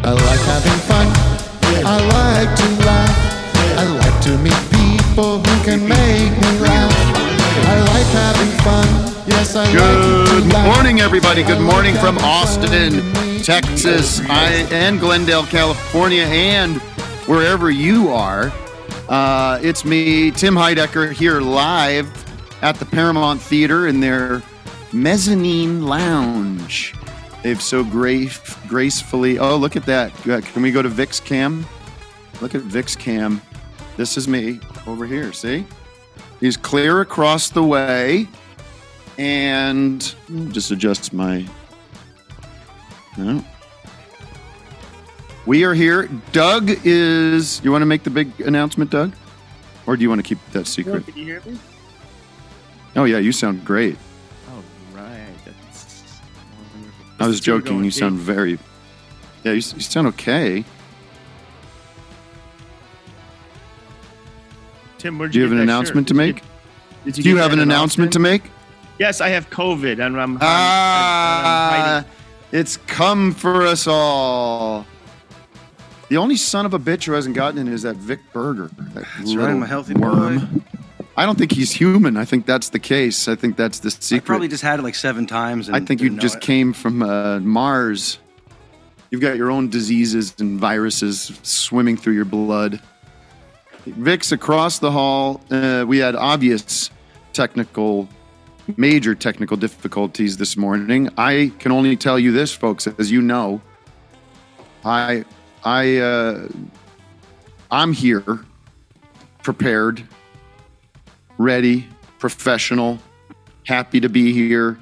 I like having fun. I like to laugh. I like to meet people who can make me laugh. I like having fun. Yes, I like to laugh. Good morning, everybody. Good morning from Austin, Texas, and Glendale, California, and wherever you are. It's me, Tim Heidecker, here live at the Paramount Theater in their mezzanine lounge. They've so gracefully... Oh, look at that. Can we go to Vic's cam? Look at Vic's cam. This is me over here, see? He's clear across the way. And just adjust my... No. We are here. Doug is... You want to make the big announcement, Doug? Or do you want to keep that secret? Can you hear me? Oh, yeah, you sound great. All right. That's wonderful. I was joking. You sound very... Yeah, you sound okay. Tim, where'd Do you have an announcement to make? Do you have an announcement to make? Yes, I have COVID, and I'm it's come for us all. The only son of a bitch who hasn't gotten it is that Vic Berger. That's right, I'm a healthy worm. boy. I don't think he's human. I think that's the case. I think that's the secret. I probably just had it like 7 times. And I think you just came from Mars. You've got your own diseases and viruses swimming through your blood. Vic's across the hall. We had major technical difficulties this morning. I can only tell you this, folks, as you know, I'm here, prepared, ready, professional, happy to be here.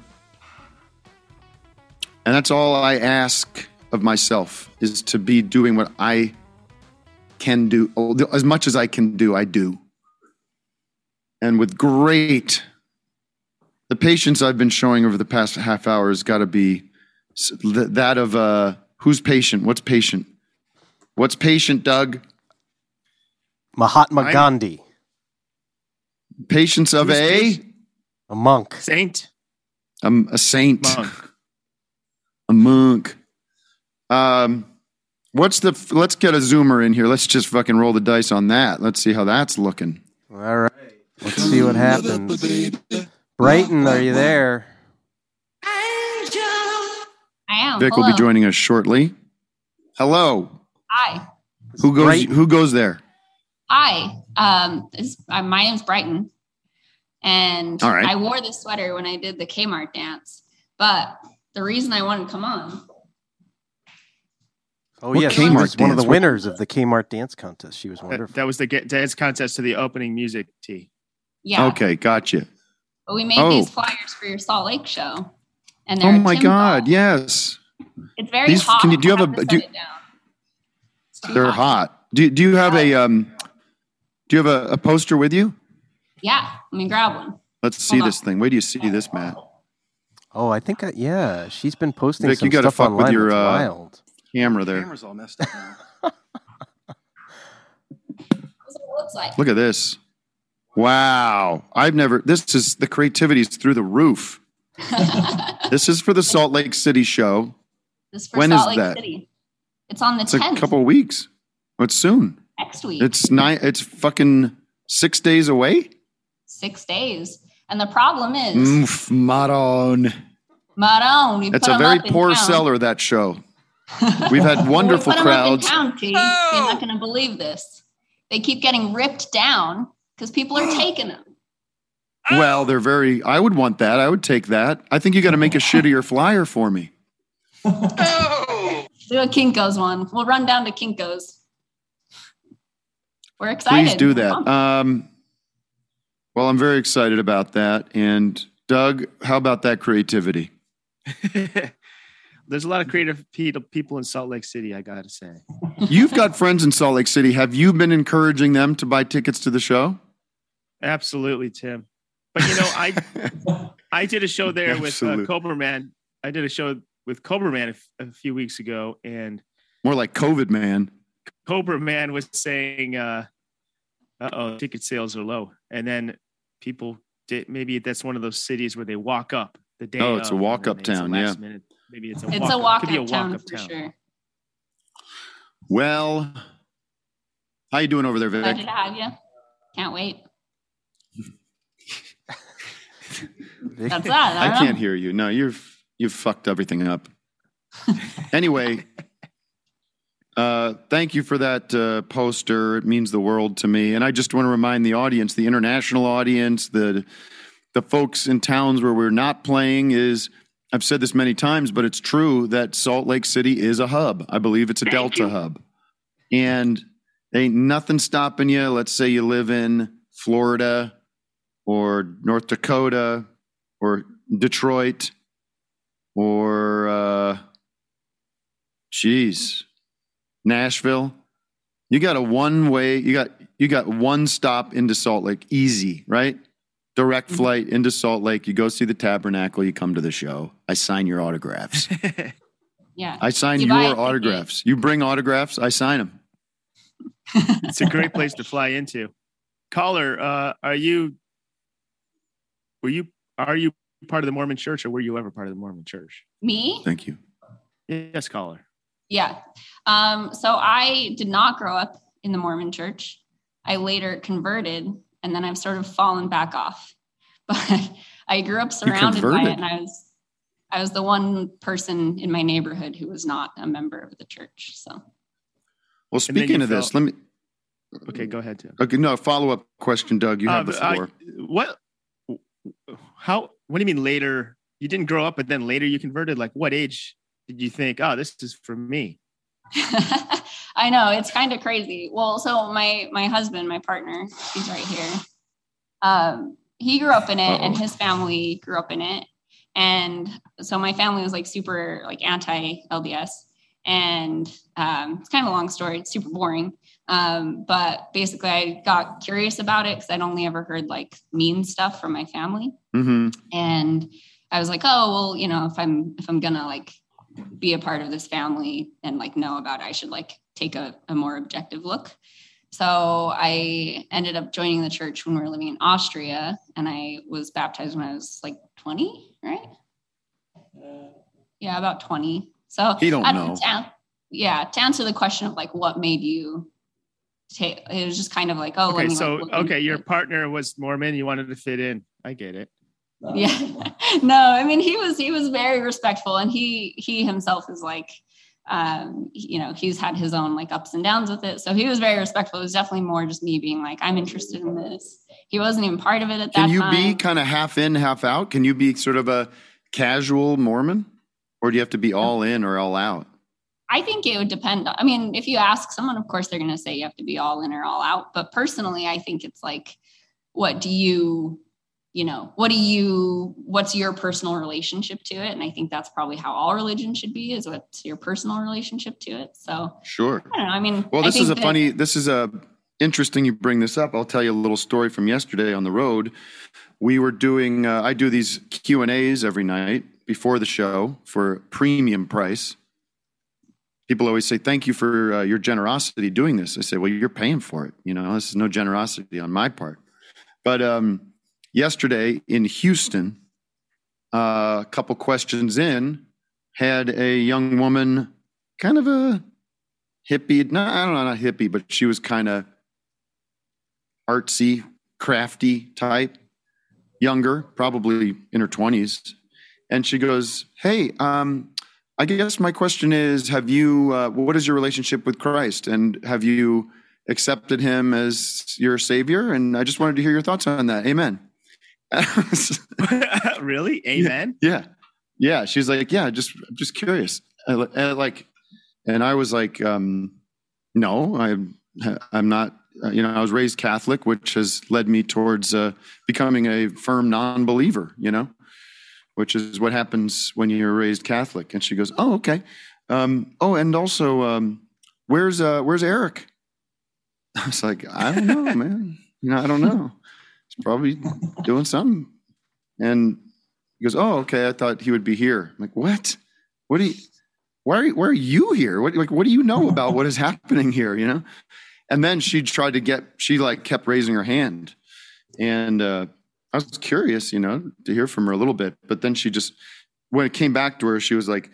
And that's all I ask of myself, is to be doing what I can do. As much as I can do, I do. And with the patience I've been showing over the past half hour has got to be that of who's patient? What's patient? What's patient, Doug? Mahatma Gandhi. Patience of a monk. Saint? A saint. Monk. A monk. Let's get a zoomer in here. Let's just fucking roll the dice on that. Let's see how that's looking. All right. Let's see what happens. Brighton, are you there? I am. Vic will be joining us shortly. Hello. Hi. Who goes there? Hi. My name's Brighton, and all right. I wore this sweater when I did the Kmart dance. But the reason I wanted to come on. Oh, yes, she was one of the winners of the Kmart dance contest. She was wonderful. That was the dance contest to the opening music tee. Yeah. Okay, gotcha. But we made these flyers for your Salt Lake show, and oh my God, yes. It's very hot. Do you have they're hot. Do you have a poster with you? Yeah, let me grab one. Let's see this thing. Where do you see this, Matt? Oh, I think she's been posting Vic, some you gotta stuff fuck online with your wild. Camera there. The camera's all messed up now. That's what it looks like. Look at this. Wow. The creativity's through the roof. This is for the Salt Lake City show. This is for when Salt is Lake that? City. It's on the It's 10th. a couple of weeks. It's soon. Next week. It's fucking 6 days away. 6 days. And the problem is... Maron. It's a very poor seller, that show. We've had wonderful crowds. You're not going to believe this. They keep getting ripped down because people are taking them. Well, I would want that. I would take that. I think you got to make a shittier flyer for me. Do a Kinko's one. We'll run down to Kinko's. We're excited. Please do that. Well, I'm very excited about that. And Doug, how about that creativity? There's a lot of creative people in Salt Lake City, I got to say. You've got friends in Salt Lake City. Have you been encouraging them to buy tickets to the show? Absolutely, Tim. But, I did a show there with Cobra Man. I did a show with Cobra Man a few weeks ago. And more like COVID Man. Cobra Man was saying, ticket sales are low. And then people did, maybe that's one of those cities where they walk up the day. Oh, it's a walk-up town, yeah. Maybe it's a walk-up town for sure. Well, how you doing over there, Vic? Glad to have you. Can't wait. That's that. I can't hear you. No, you've fucked everything up. Anyway, thank you for that poster. It means the world to me. And I just want to remind the audience, the international audience, the folks in towns where we're not playing is, I've said this many times, but it's true that Salt Lake City is a hub. I believe it's a Delta hub. And ain't nothing stopping you. Let's say you live in Florida or North Dakota or Detroit or, Nashville. You got a one-way, you got one stop into Salt Lake, easy, right? Direct flight into Salt Lake. You go see the Tabernacle, you come to the show. I sign your autographs. Yeah. I sign your autographs. You bring autographs, I sign them. It's a great place to fly into. Caller, are you part of the Mormon Church, or were you ever part of the Mormon Church? Me? Thank you. Yes, caller. Yeah. So I did not grow up in the Mormon Church. I later converted, and then I've sort of fallen back off. But I grew up surrounded by it, and I was the one person in my neighborhood who was not a member of the church. So. Well, speaking of this, let me. Okay, go ahead, Tim. Okay, no, follow-up question, Doug. You have the floor. What do you mean later? You didn't grow up, but then later you converted? Like, what age did you think, oh, this is for me? I know, it's kind of crazy. Well, so my husband, my partner, he's right here. He grew up in it, and his family grew up in it. And so my family was like super like anti-LDS. And it's kind of a long story. It's super boring. But basically I got curious about it because I'd only ever heard like mean stuff from my family. Mm-hmm. And I was like, oh, well, you know, if I'm gonna like be a part of this family and like know about it, I should like take a more objective look. So I ended up joining the church when we were living in Austria, and I was baptized when I was like 20, right? Yeah, about 20. So you don't know. To answer the question of like what made you take, it was just kind of like, oh, okay, your partner was Mormon, you wanted to fit in. I get it. Yeah. No, I mean he was very respectful, and he himself is like you know, he's had his own like ups and downs with it. So he was very respectful. It was definitely more just me being like, I'm interested in this. He wasn't even part of it at that time. Can you be kind of half in, half out? Can you be sort of a casual Mormon? Or do you have to be all in or all out? I think it would depend. I mean, if you ask someone, of course, they're going to say you have to be all in or all out. But personally, I think it's like, what's your personal relationship to it? And I think that's probably how all religion should be, is what's your personal relationship to it. So sure. I don't know. I mean, well, this is interesting you bring this up. I'll tell you a little story from yesterday on the road. We were doing, I do these Q&As every night before the show for premium price. People always say, thank you for your generosity doing this. I say, well, you're paying for it. You know, this is no generosity on my part. But yesterday in Houston, a couple questions in, had a young woman, kind of a hippie, not hippie, but she was kind of artsy, crafty type, younger, probably in her 20s. And she goes, hey, I guess my question is, what is your relationship with Christ? And have you accepted him as your savior? And I just wanted to hear your thoughts on that. Amen. Really? Amen? Yeah. She's like, yeah, I'm just curious. And I was like, no, I'm not, I was raised Catholic, which has led me towards becoming a firm non-believer, which is what happens when you're raised Catholic. And she goes, oh, okay. And also, where's Eric? I was like, I don't know, man. I don't know. He's probably doing something. And he goes, oh, okay. I thought he would be here. I'm like, what? Why are you here? What do you know about what is happening here? And then she kept raising her hand. And I was curious, to hear from her a little bit. But then when it came back to her, she was like,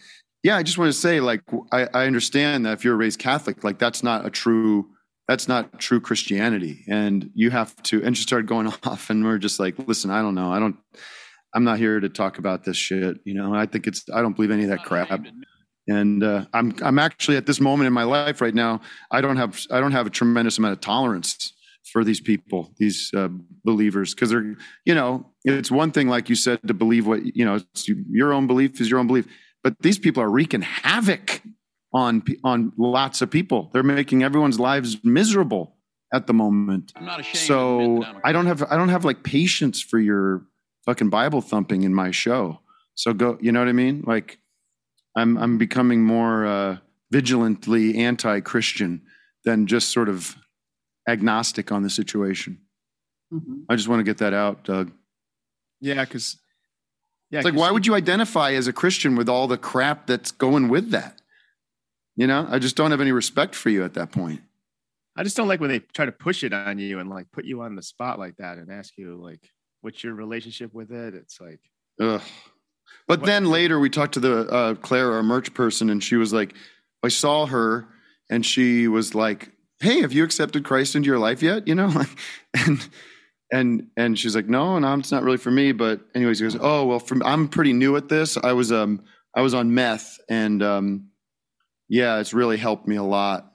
Yeah, I just want to say, like, I understand that if you're raised Catholic, like that's not true Christianity. And you have to, and she started going off, and we're just like, listen, I don't know. I'm not here to talk about this shit. You know, I don't believe any of that crap. And I'm actually at this moment in my life right now, I don't have a tremendous amount of tolerance for these people, these believers, because they're, you know, it's one thing, like you said, to believe what, you know, your own belief is your own belief, but these people are wreaking havoc on lots of people. They're making everyone's lives miserable at the moment. I'm not ashamed. So I don't have like patience for your fucking Bible thumping in my show. So go, you know what I mean? Like I'm becoming more vigilantly anti-Christian than just sort of agnostic on the situation. Mm-hmm. I just want to get that out, Doug. Yeah, because it's like, why would you identify as a Christian with all the crap that's going with that? You know, I just don't have any respect for you at that point. I just don't like when they try to push it on you and like put you on the spot like that and ask you like, what's your relationship with it? It's like, ugh. But then later we talked to the Claire, our merch person, and she was like, I saw her and she was like, hey, have you accepted Christ into your life yet? You know, like, and she's like, no, it's not really for me. But anyways, he goes, oh, well, I'm pretty new at this. I was on meth, and yeah, it's really helped me a lot.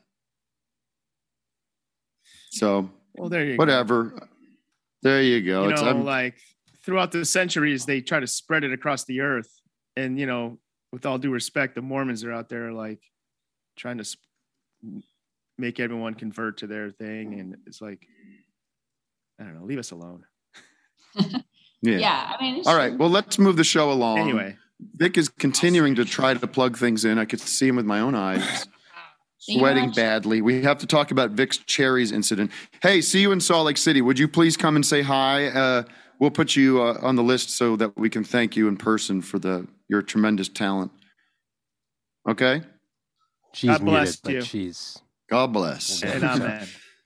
So, well, there you whatever. Go. There you go. You know, like throughout the centuries, they try to spread it across the earth. And, you know, with all due respect, the Mormons are out there like trying to make everyone convert to their thing. And it's like, I don't know, leave us alone. Yeah. I mean, all right. Well, let's move the show along. Anyway, Vic is continuing to try to plug things in. I could see him with my own eyes. Sweating badly. We have to talk about Vic's cherries incident. Hey, see you in Salt Lake City. Would you please come and say hi? We'll put you on the list so that we can thank you in person for your tremendous talent. Okay? She's God bless muted, you. But she's... God bless. And amen.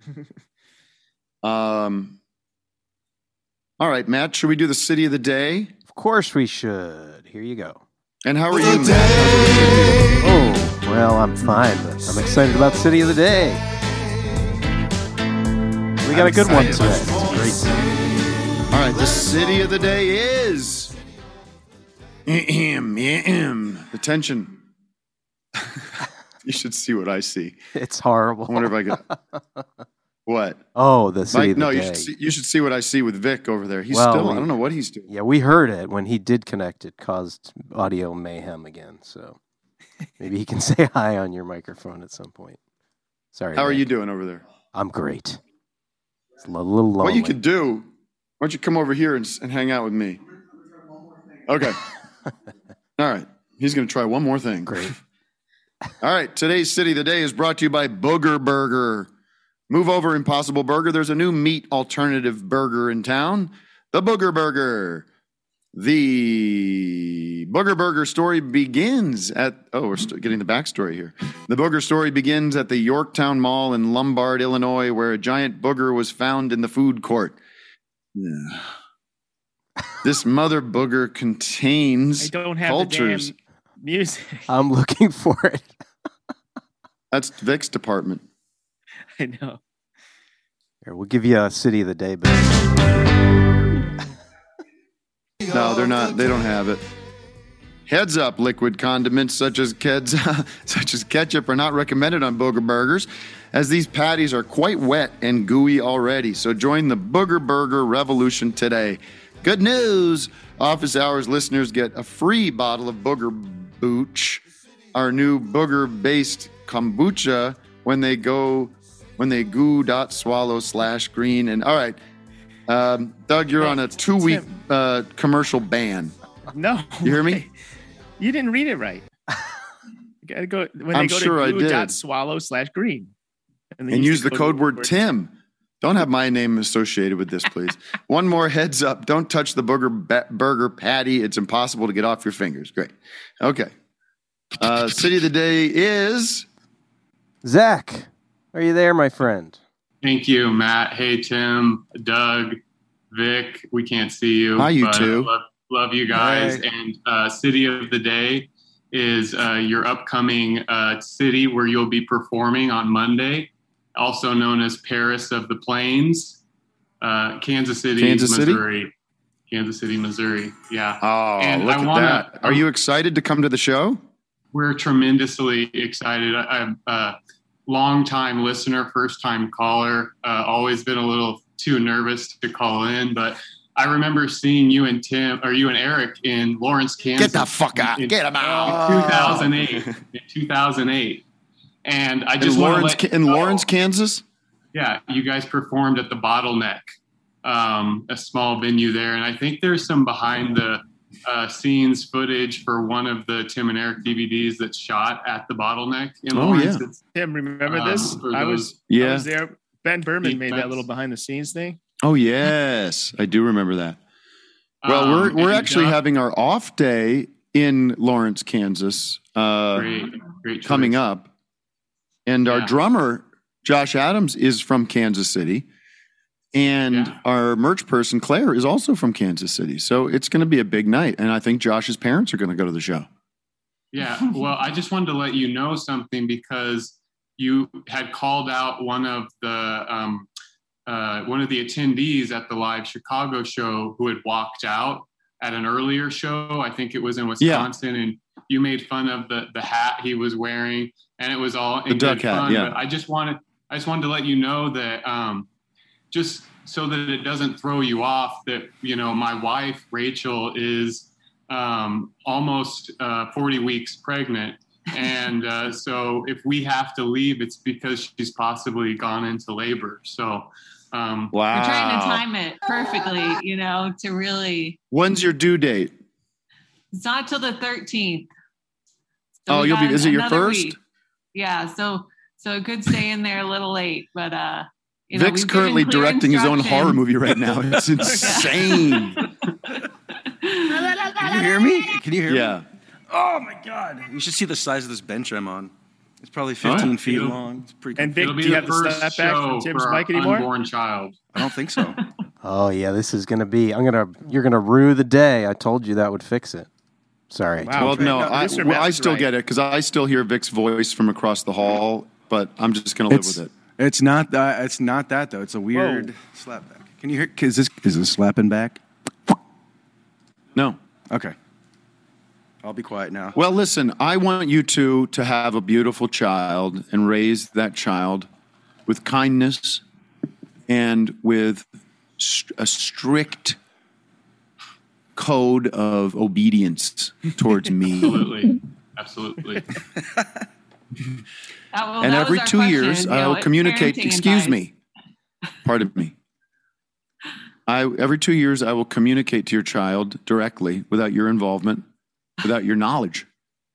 All right, Matt, should we do the city of the day? Of course we should. Here you go. And how are you, Matt? Oh, well, I'm fine, but I'm excited about City of the Day. We got a good one today. It's a great city. All right, the city of the day is... the tension. You should see what I see. It's horrible. I wonder if I could... What? Oh, the city of the day. No, you should see what I see with Vic over there. I don't know what he's doing. Yeah, we heard it. When he did connect, it caused audio mayhem again. So maybe he can say hi on your microphone at some point. Sorry. How are you doing over there? I'm great. It's a little lonely. What you could do, why don't you come over here and hang out with me? Okay. All right. He's going to try one more thing. Great. All right. Today's City of the Day is brought to you by Booger Burger. Move over, Impossible Burger. There's a new meat alternative burger in town, the Booger Burger. The Booger Burger story begins at, we're getting the backstory here. The Booger story begins at the Yorktown Mall in Lombard, Illinois, where a giant booger was found in the food court. Yeah. This mother booger contains I don't have cultures. The damn music. I'm looking for it. That's Vic's department. I know. Here, we'll give you a City of the Day, but no, they're not. They don't have it. Heads up, liquid condiments such as ketchup are not recommended on Booger Burgers, as these patties are quite wet and gooey already. So join the Booger Burger revolution today. Good news! Office Hours listeners get a free bottle of Booger Booch, our new booger-based kombucha, when they goo.swallow/green. And all right, Doug, you're on a 2-week commercial ban. No. You hear me? You didn't read it right. You gotta go when I'm they go sure to I did. .swallow/green. And use the code word Tim. Don't have my name associated with this, please. One more heads up. Don't touch the burger patty. It's impossible to get off your fingers. Great. Okay. City of the Day is... Zach, are you there, my friend? Thank you, Matt. Hey, Tim, Doug, Vic. We can't see you. Hi, you two. Love you guys. Hey. And City of the Day is your upcoming city where you'll be performing on Monday, also known as Paris of the Plains, Kansas City, Missouri. Kansas City, Missouri. Yeah. Oh, and look at that. Are you excited to come to the show? We're tremendously excited. I'm a long-time listener, first-time caller, always been a little too nervous to call in, but I remember seeing you and Eric in Lawrence, Kansas. Get the fuck out. Get him out. In 2008. And I just in Lawrence, Kansas? Yeah, you guys performed at the Bottleneck, a small venue there. And I think there's some behind the scenes footage for one of the Tim and Eric DVDs that's shot at the Bottleneck in Lawrence. Yeah. Tim, remember this? I was there. Ben Berman made that little behind the scenes thing. Oh, yes. I do remember that. Well, we're actually having our off day in Lawrence, Kansas great coming up. And our drummer, Josh Adams, is from Kansas City. And our merch person, Claire, is also from Kansas City. So it's going to be a big night. And I think Josh's parents are going to go to the show. Yeah. Well, I just wanted to let you know something because you had called out one of the attendees at the live Chicago show who had walked out at an earlier show. I think it was in Wisconsin, and you made fun of the hat he was wearing, and it was all in good fun. Yeah. But I just wanted to let you know that just so that it doesn't throw you off, that my wife Rachel is almost 40 weeks pregnant. And so if we have to leave, it's because she's possibly gone into labor. So, wow. We're trying to time it perfectly, to really. When's your due date? It's not till the 13th. So is it your first? Week. Yeah. So it could stay in there a little late, but, Vic's currently directing his own horror movie right now. It's insane. Can you hear me? Yeah. Oh my God! You should see the size of this bench I'm on. It's probably 15 feet long. It's pretty. And Vic, do you have the snapback from Tim's mic anymore? Unborn child. I don't think so. Oh yeah, this is gonna be. You're gonna rue the day. I told you that would fix it. Sorry. Wow. Well, no, I still get it because I still hear Vic's voice from across the hall, but I'm just gonna live with it. It's not that. It's not that though. It's a weird slapback. Can you hear? Is this slapping back? No. Okay. I'll be quiet now. Well, listen, I want you two to have a beautiful child and raise that child with kindness and with a strict code of obedience towards me. Absolutely. And every 2 years, I will communicate. Excuse me. Pardon me. Every 2 years, I will communicate to your child directly without your involvement, without your knowledge.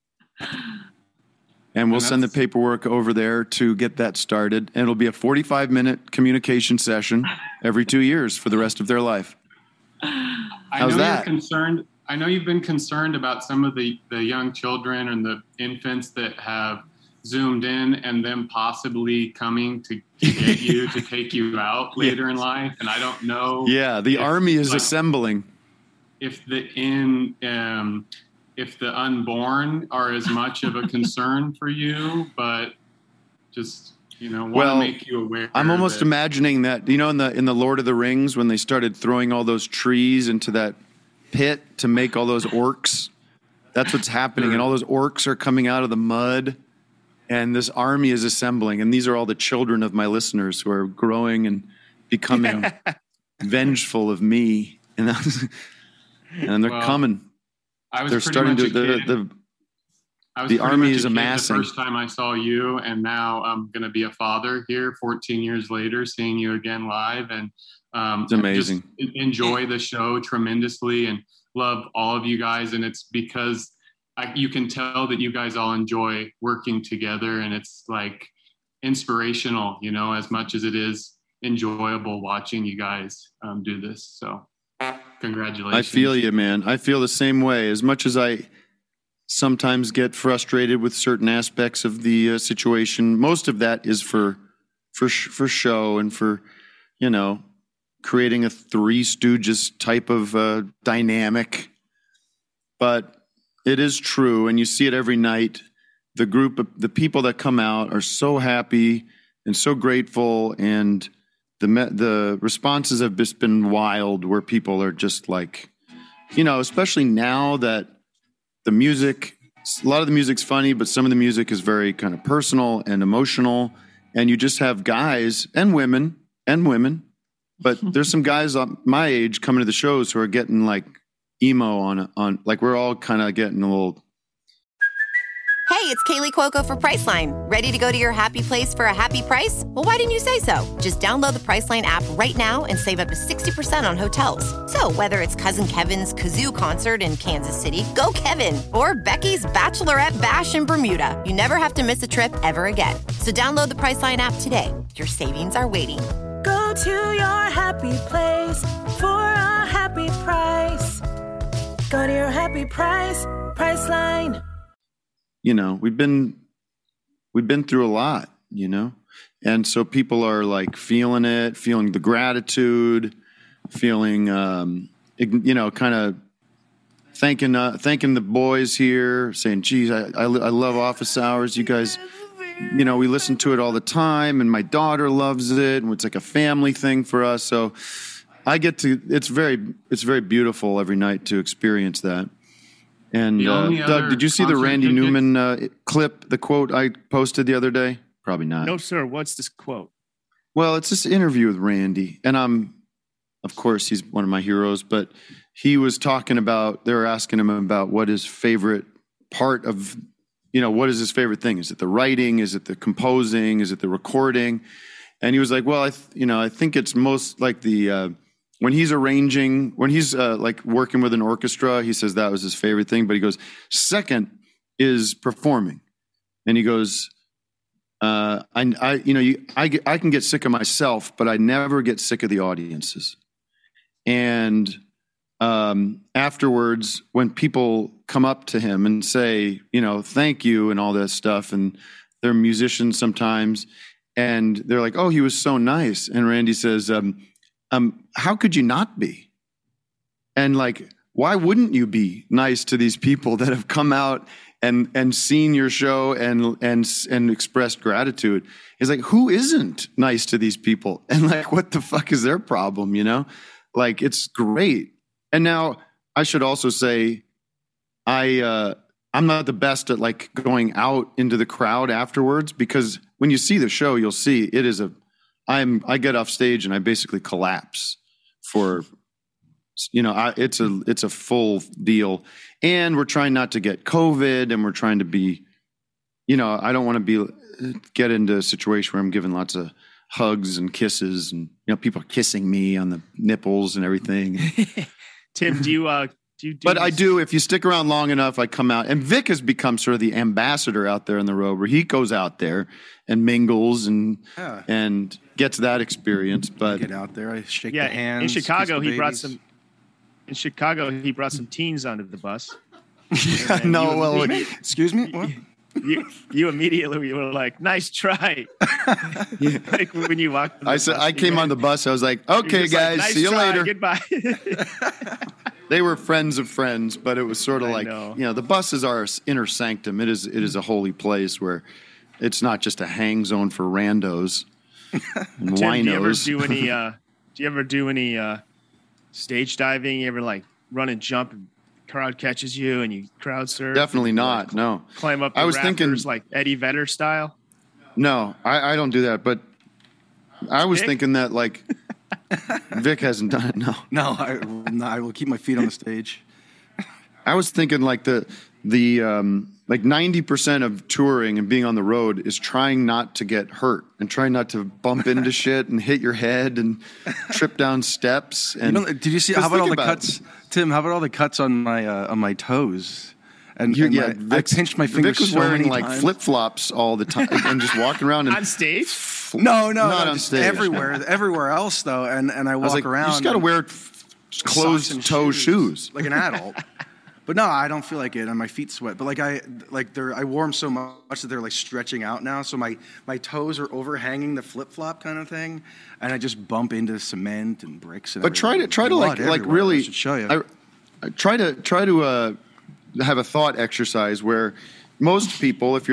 And we'll send the paperwork over there to get that started. And it'll be a 45-minute communication session every 2 years for the rest of their life. How's that? You're concerned. I know you've been concerned about some of the young children and the infants that have Zoomed in and them possibly coming to get you to take you out later in life. And I don't know. Yeah, the army is assembling. If the unborn are as much of a concern for you, but just want to make you aware. I'm almost imagining that in the Lord of the Rings when they started throwing all those trees into that pit to make all those orcs. That's what's happening, and all those orcs are coming out of the mud. And this army is assembling, and these are all the children of my listeners who are growing and becoming vengeful of me, and they're coming. They're starting to. The army is amassing. The first time I saw you, and now I'm going to be a father here, 14 years later, seeing you again live, and it's amazing. Just enjoy the show tremendously, and love all of you guys, and it's because. You can tell that you guys all enjoy working together, and it's like inspirational, as much as it is enjoyable watching you guys do this. So congratulations. I feel you, man. I feel the same way. As much as I sometimes get frustrated with certain aspects of the situation, most of that is for show and for, creating a Three Stooges type of dynamic. But It is true, and you see it every night. The people that come out are so happy and so grateful, and the responses have just been wild, where people are just like, especially now that the music, a lot of the music's funny, but some of the music is very kind of personal and emotional, and you just have guys and women, but there's some guys my age coming to the shows who are getting like emo on like we're all kind of getting a little. Hey, it's Kaylee Cuoco for Priceline. Ready to go to your happy place for a happy price? Well, why didn't you say so? Just download the Priceline app right now and save up to 60% on hotels. So whether it's Cousin Kevin's Kazoo Concert in Kansas City, go Kevin, or Becky's Bachelorette Bash in Bermuda, you never have to miss a trip ever again. So download the Priceline app today. Your savings are waiting. Go to your happy place for a happy price. Go to your happy price, Priceline. We've been through a lot, and so people are like feeling the gratitude, feeling, kind of thanking the boys here, saying, geez, I love Office Hours. You guys, we listen to it all the time, and my daughter loves it, and it's like a family thing for us. So it's very beautiful every night to experience that. And Doug, did you see the Randy Newman clip, the quote I posted the other day? Probably not. No, sir. What's this quote? Well, it's this interview with Randy. And of course, he's one of my heroes. But he was talking about, they were asking him about what his favorite part of, what is his favorite thing? Is it the writing? Is it the composing? Is it the recording? And he was like, well, I think it's most like the... when he's arranging, when he's like working with an orchestra, he says that was his favorite thing. But he goes, second is performing, and he goes, I can get sick of myself, but I never get sick of the audiences. And afterwards, when people come up to him and say, thank you and all that stuff, and they're musicians sometimes, and they're like, oh, he was so nice, and Randy says, how could you not be? And like, why wouldn't you be nice to these people that have come out and seen your show and expressed gratitude? He's like, who isn't nice to these people? And like, what the fuck is their problem? Like, it's great. And now I should also say, I'm not the best at like going out into the crowd afterwards, because when you see the show, you'll see it is I get off stage and I basically collapse for, it's a full deal, and we're trying not to get COVID, and we're trying to be, I don't want to get into a situation where I'm giving lots of hugs and kisses, and people are kissing me on the nipples and everything. Tim, do you But I do. If you stick around long enough, I come out. And Vic has become sort of the ambassador out there in the road, where he goes out there and mingles and gets that experience. But I get out there, I shake the hands. In Chicago, he brought some. In Chicago, he brought some teens onto the bus. Excuse me. What? You immediately were like, "Nice try." Like when you walked. I came on the bus. I was like, "Okay, guys, nice see you later." Goodbye. They were friends of friends, but it was sort of the bus is our inner sanctum. It is a holy place where it's not just a hang zone for randos and Tim, winos. do you ever do any stage diving? You ever like run and jump and crowd catches you and you crowd surf? Definitely not. No. Climb up the rafters like Eddie Vedder style? No, I don't do that. But I was thinking that like Vic hasn't done it. No, I will keep my feet on the stage. I was thinking like the like 90% of touring and being on the road is trying not to get hurt and trying not to bump into shit and hit your head and trip down steps. And did you see? How about all the cuts, Tim? How about all the cuts on my toes? And I pinched my fingers. Vic was wearing like flip flops all the time and just walking around on stage. Not on stage. Everywhere else though. And I walk around. You just got to wear closed toe shoes like an adult. But no, I don't feel like it, and my feet sweat. But I wore them so much that they're like stretching out now. So my toes are overhanging the flip flop kind of thing, and I just bump into cement and bricks. And but try to like really. I should show you. I try to have a thought exercise where most people, if you're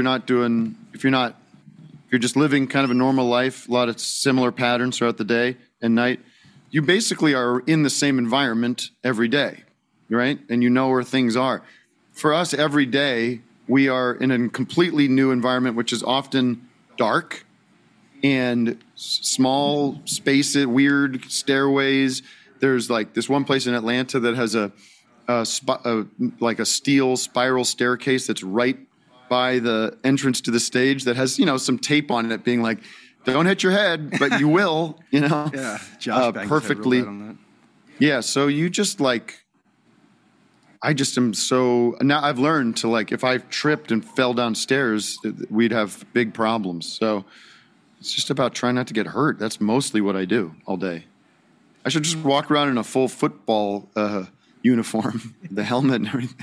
just living kind of a normal life, a lot of similar patterns throughout the day and night, you basically are in the same environment every day, right? And you know where things are. For us, every day, we are in a completely new environment, which is often dark and small spaces, weird stairways. There's like this one place in Atlanta that has like a steel spiral staircase that's right by the entrance to the stage that has, some tape on it being like, don't hit your head, but you will, Yeah, Josh perfectly. Yeah, so you just like, I just am so, now I've learned to like, if I tripped and fell downstairs, we'd have big problems. So it's just about trying not to get hurt. That's mostly what I do all day. I should just walk around in a full football uniform, the helmet and everything.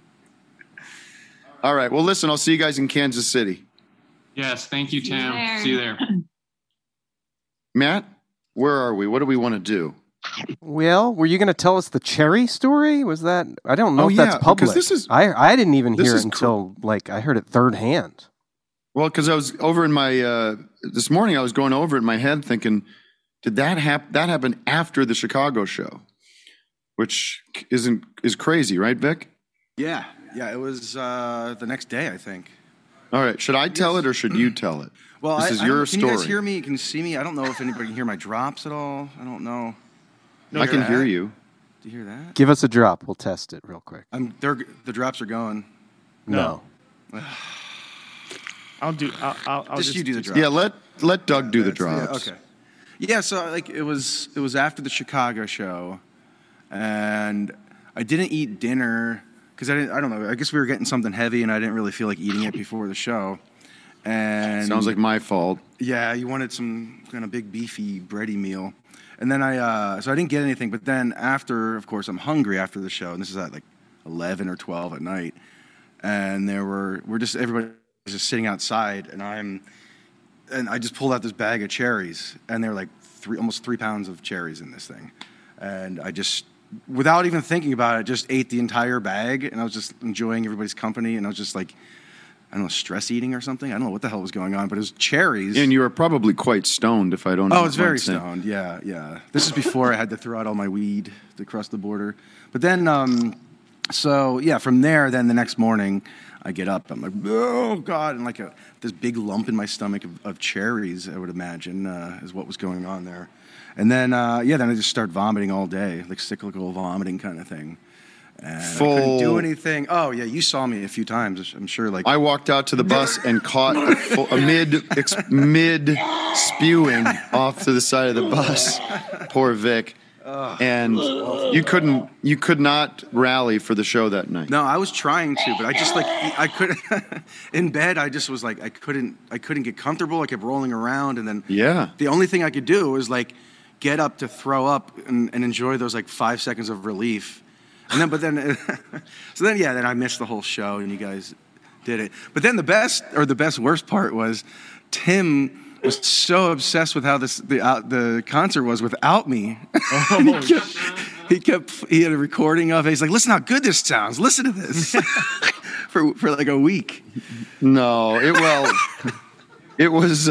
All right. Well, listen, I'll see you guys in Kansas City. Yes. Thank you, Tim. See you there. Matt, where are we? What do we want to do? Well, were you going to tell us the cherry story? Was that? I don't know if that's public. I didn't even hear it until I heard it third hand. Well, because I was over in my this morning, I was going over it in my head thinking, did that happen after the Chicago show? Which is crazy, right, Vic? Yeah, it was the next day, I think. All right, should I tell it or should you tell it? Well, this is your story. Can you guys hear me? Can you see me? I don't know if anybody can hear my drops at all. I don't know. I can hear you. Do you hear that? Give us a drop. We'll test it real quick. The drops are going. No. I'll just you do the drops. Yeah, let Doug do the drops. Yeah, okay. Yeah, so it was after the Chicago show, and I didn't eat dinner because I don't know. I guess we were getting something heavy, and I didn't really feel like eating it before the show. And sounds like my fault. Yeah, you wanted some kind of big beefy bready meal, and then so I didn't get anything. But then after, of course, I'm hungry after the show, and this is at 11 or 12 at night, and everybody was just sitting outside, and I just pulled out this bag of cherries, and they're like almost 3 pounds of cherries in this thing, and I just, without even thinking about it, just ate the entire bag, and I was just enjoying everybody's company, and I was just like, I don't know, stress eating or something. I don't know what the hell was going on, but it was cherries. And you were probably quite stoned, if I don't know. Oh, I was very stoned, yeah. This is before I had to throw out all my weed to cross the border. But then, from there, then the next morning, I get up. I'm like, oh, God, and this big lump in my stomach of cherries, I would imagine, is what was going on there. And then, then I just start vomiting all day, like cyclical vomiting kind of thing. And I couldn't do anything. Oh, yeah, you saw me a few times, I'm sure. I walked out to the bus and caught a mid spewing off to the side of the bus. Poor Vic. And you could not rally for the show that night. No, I was trying to, but I just I couldn't. In bed, I just was I couldn't get comfortable. I kept rolling around, and then the only thing I could do was get up to throw up and enjoy those 5 seconds of relief. And then, then I missed the whole show, and you guys did it. But then the worst part was Tim was so obsessed with how the concert was without me. He had a recording of it. He's like, listen how good this sounds. Listen to this. for a week. No, it was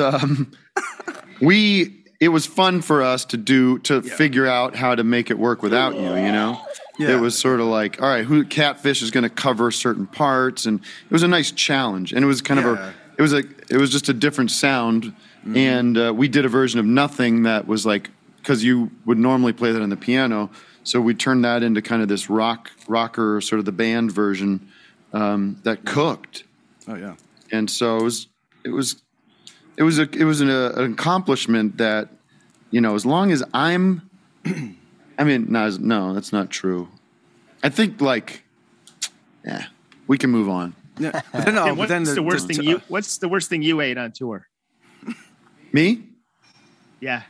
it was fun for us to figure out how to make it work without you, Yeah. It was sort of all right, Catfish is going to cover certain parts, and it was a nice challenge, and it was kind of it was just a different sound. Mm-hmm. And we did a version of Nothing that was because you would normally play that on the piano, so we turned that into kind of this rocker, sort of the band version that cooked. Oh yeah. And so it was an accomplishment that, as long as I'm, no, that's not true. I think we can move on. Yeah. What's the worst thing you ate on tour? Me? Yeah.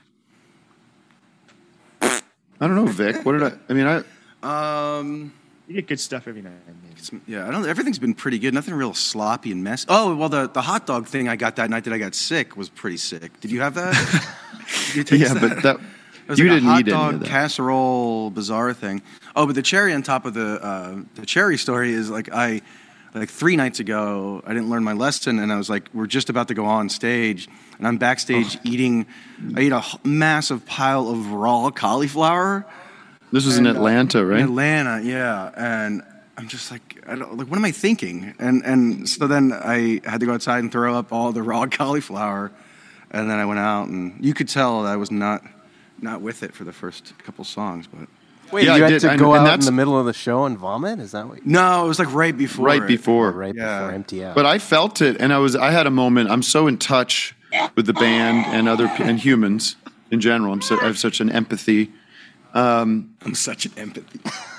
I don't know, Vic. What did you get good stuff every night. Yeah, everything's been pretty good. Nothing real sloppy and messy. Oh, well, the hot dog thing I got that night that I got sick was pretty sick. Did you have that? Did you taste that? But was You like didn't a hot eat any dog of that. casserole bizarre thing. Oh, but the cherry on top of the cherry story is like 3 nights ago, I didn't learn my lesson, and I was like, we're just about to go on stage, and I'm backstage eating. I ate a massive pile of raw cauliflower. This was in Atlanta, right? In Atlanta, yeah, and I'm just like, what am I thinking? And so then I had to go outside and throw up all the raw cauliflower, and then I went out, and you could tell I was not with it for the first couple songs, but. Wait, Yeah, you I had did, to go and out in the middle of the show and vomit? Is that what? No, it was like right before. Right before. Right before empty out. But I felt it, and I had a moment. I'm so in touch with the band and humans in general. I have such an empathy. I'm such an empathy.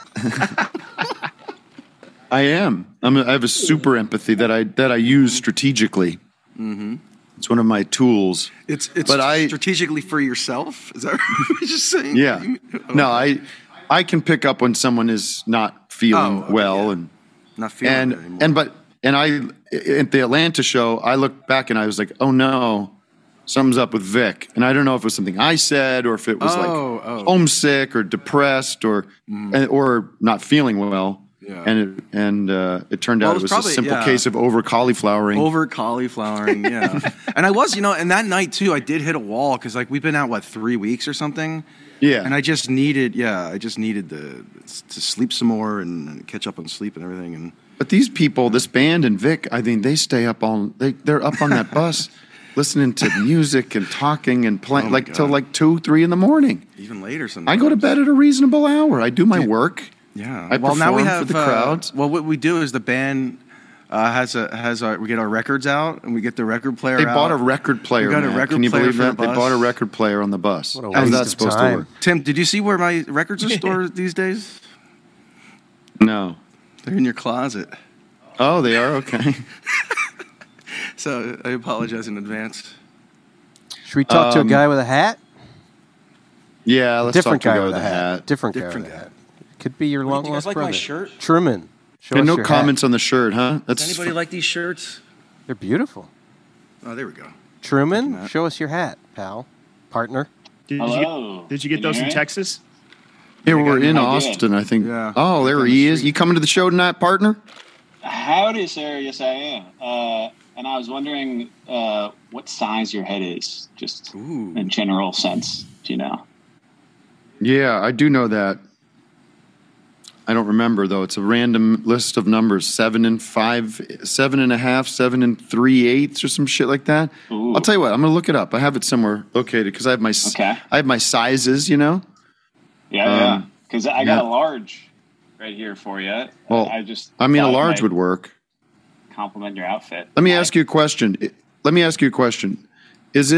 I am. I have a super empathy that I use strategically. Mm-hmm. It's one of my tools. It's strategically for yourself. Is that what you're just saying? Yeah. No, I can pick up when someone is not feeling well and not feeling it anymore. And I at the Atlanta show, I looked back and I was like, oh no, something's up with Vic. And I don't know if it was something I said or if it was homesick or depressed or not feeling well. Yeah. And it turned out it was probably a simple case of over cauliflowering. Over cauliflowering, yeah. And I was, and that night too, I did hit a wall because we've been out 3 weeks or something. Yeah. And I just needed to sleep some more and catch up on sleep and everything. And but these people, this band and Vic, I mean, they stay up they're up on that bus, listening to music and talking and playing till 2, 3 in the morning. Even later sometimes. I go to bed at a reasonable hour. I do my work. Yeah. I perform now we have for the crowds. Well, what we do is the band we get our records out and we get the record player. They bought a record player. We got a record Can you player believe that? the They bought a record player on the bus. How's that supposed to work? Tim, did you see where my records are stored these days? No. They're in your closet. Oh, they are? Okay. So I apologize in advance. Should we talk to a guy with a hat? Yeah, let's Different talk to guy a guy with a hat. Different guy with a hat. Could be your long lost like brother. my shirt? Truman. Show us no your comments hat. on the shirt, huh? Does anybody like these shirts? They're beautiful. Oh, there we go. Truman, show us your hat, pal, partner. Did you get those in Texas? Yeah, we're in Austin, I think. Yeah. Oh, there he is. You coming to the show tonight, partner? Howdy, sir. Yes, I am. And I was wondering what size your head is, just in general sense. Do you know? Yeah, I do know that. I don't remember though. It's a random list of numbers: 7 and 5, 7 and a half, 7 and 3/8, or some shit like that. Ooh. I'll tell you what. I'm gonna look it up. I have it somewhere located because I have my sizes. Yeah. Because I got a large right here for you. Well, I just. a large would work. Compliment your outfit. Let me ask you a question. Is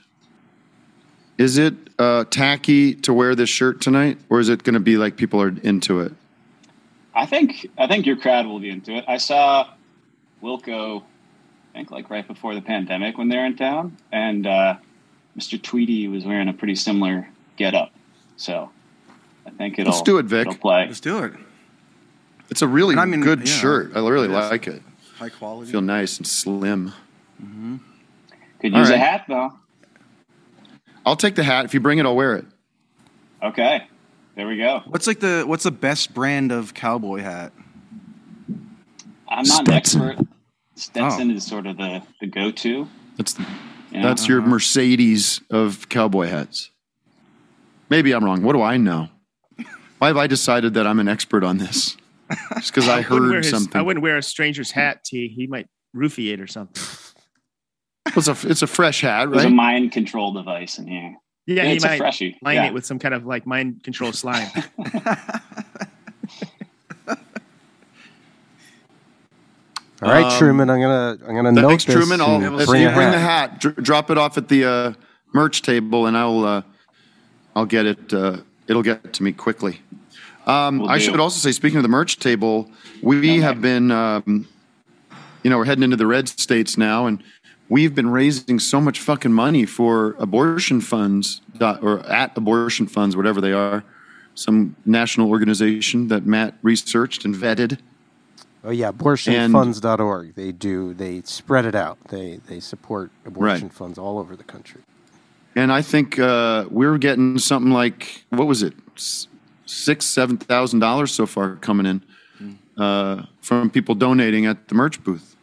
it tacky to wear this shirt tonight, or is it going to be like people are into it? I think your crowd will be into it. I saw Wilco, I think right before the pandemic when they're in town, and Mr. Tweedy was wearing a pretty similar getup. So I think Let's do it, Vic. It'll play. Let's do it. It's a really good shirt. I really like it. High quality. Feel nice and slim. Mm-hmm. Could use a hat though. I'll take the hat. If you bring it, I'll wear it. Okay. There we go. What's the best brand of cowboy hat? I'm not an expert. Stetson is sort of the go-to. That's your Mercedes of cowboy hats. Maybe I'm wrong. What do I know? Why have I decided that I'm an expert on this? Just because I heard something. I wouldn't wear a stranger's hat, T. He might roofie it or something. It's a fresh hat, right? There's a mind control device in here. Yeah, it's he a freshie. Line it with some kind of mind control slime. All right, Truman. I'm gonna note Thanks, this. Truman. Bring bring the hat. Drop it off at the merch table, and I'll get it. It'll get to me quickly. I should also say, speaking of the merch table, we have been, we're heading into the red states now, and we've been raising so much fucking money for abortion funds, or at abortion funds, whatever they are, some national organization that Matt researched and vetted. Oh yeah, abortionfunds.org. They spread it out. They support abortion funds all over the country. And I think we were getting something like, what was it, $6,000-7,000 so far coming in from people donating at the merch booth.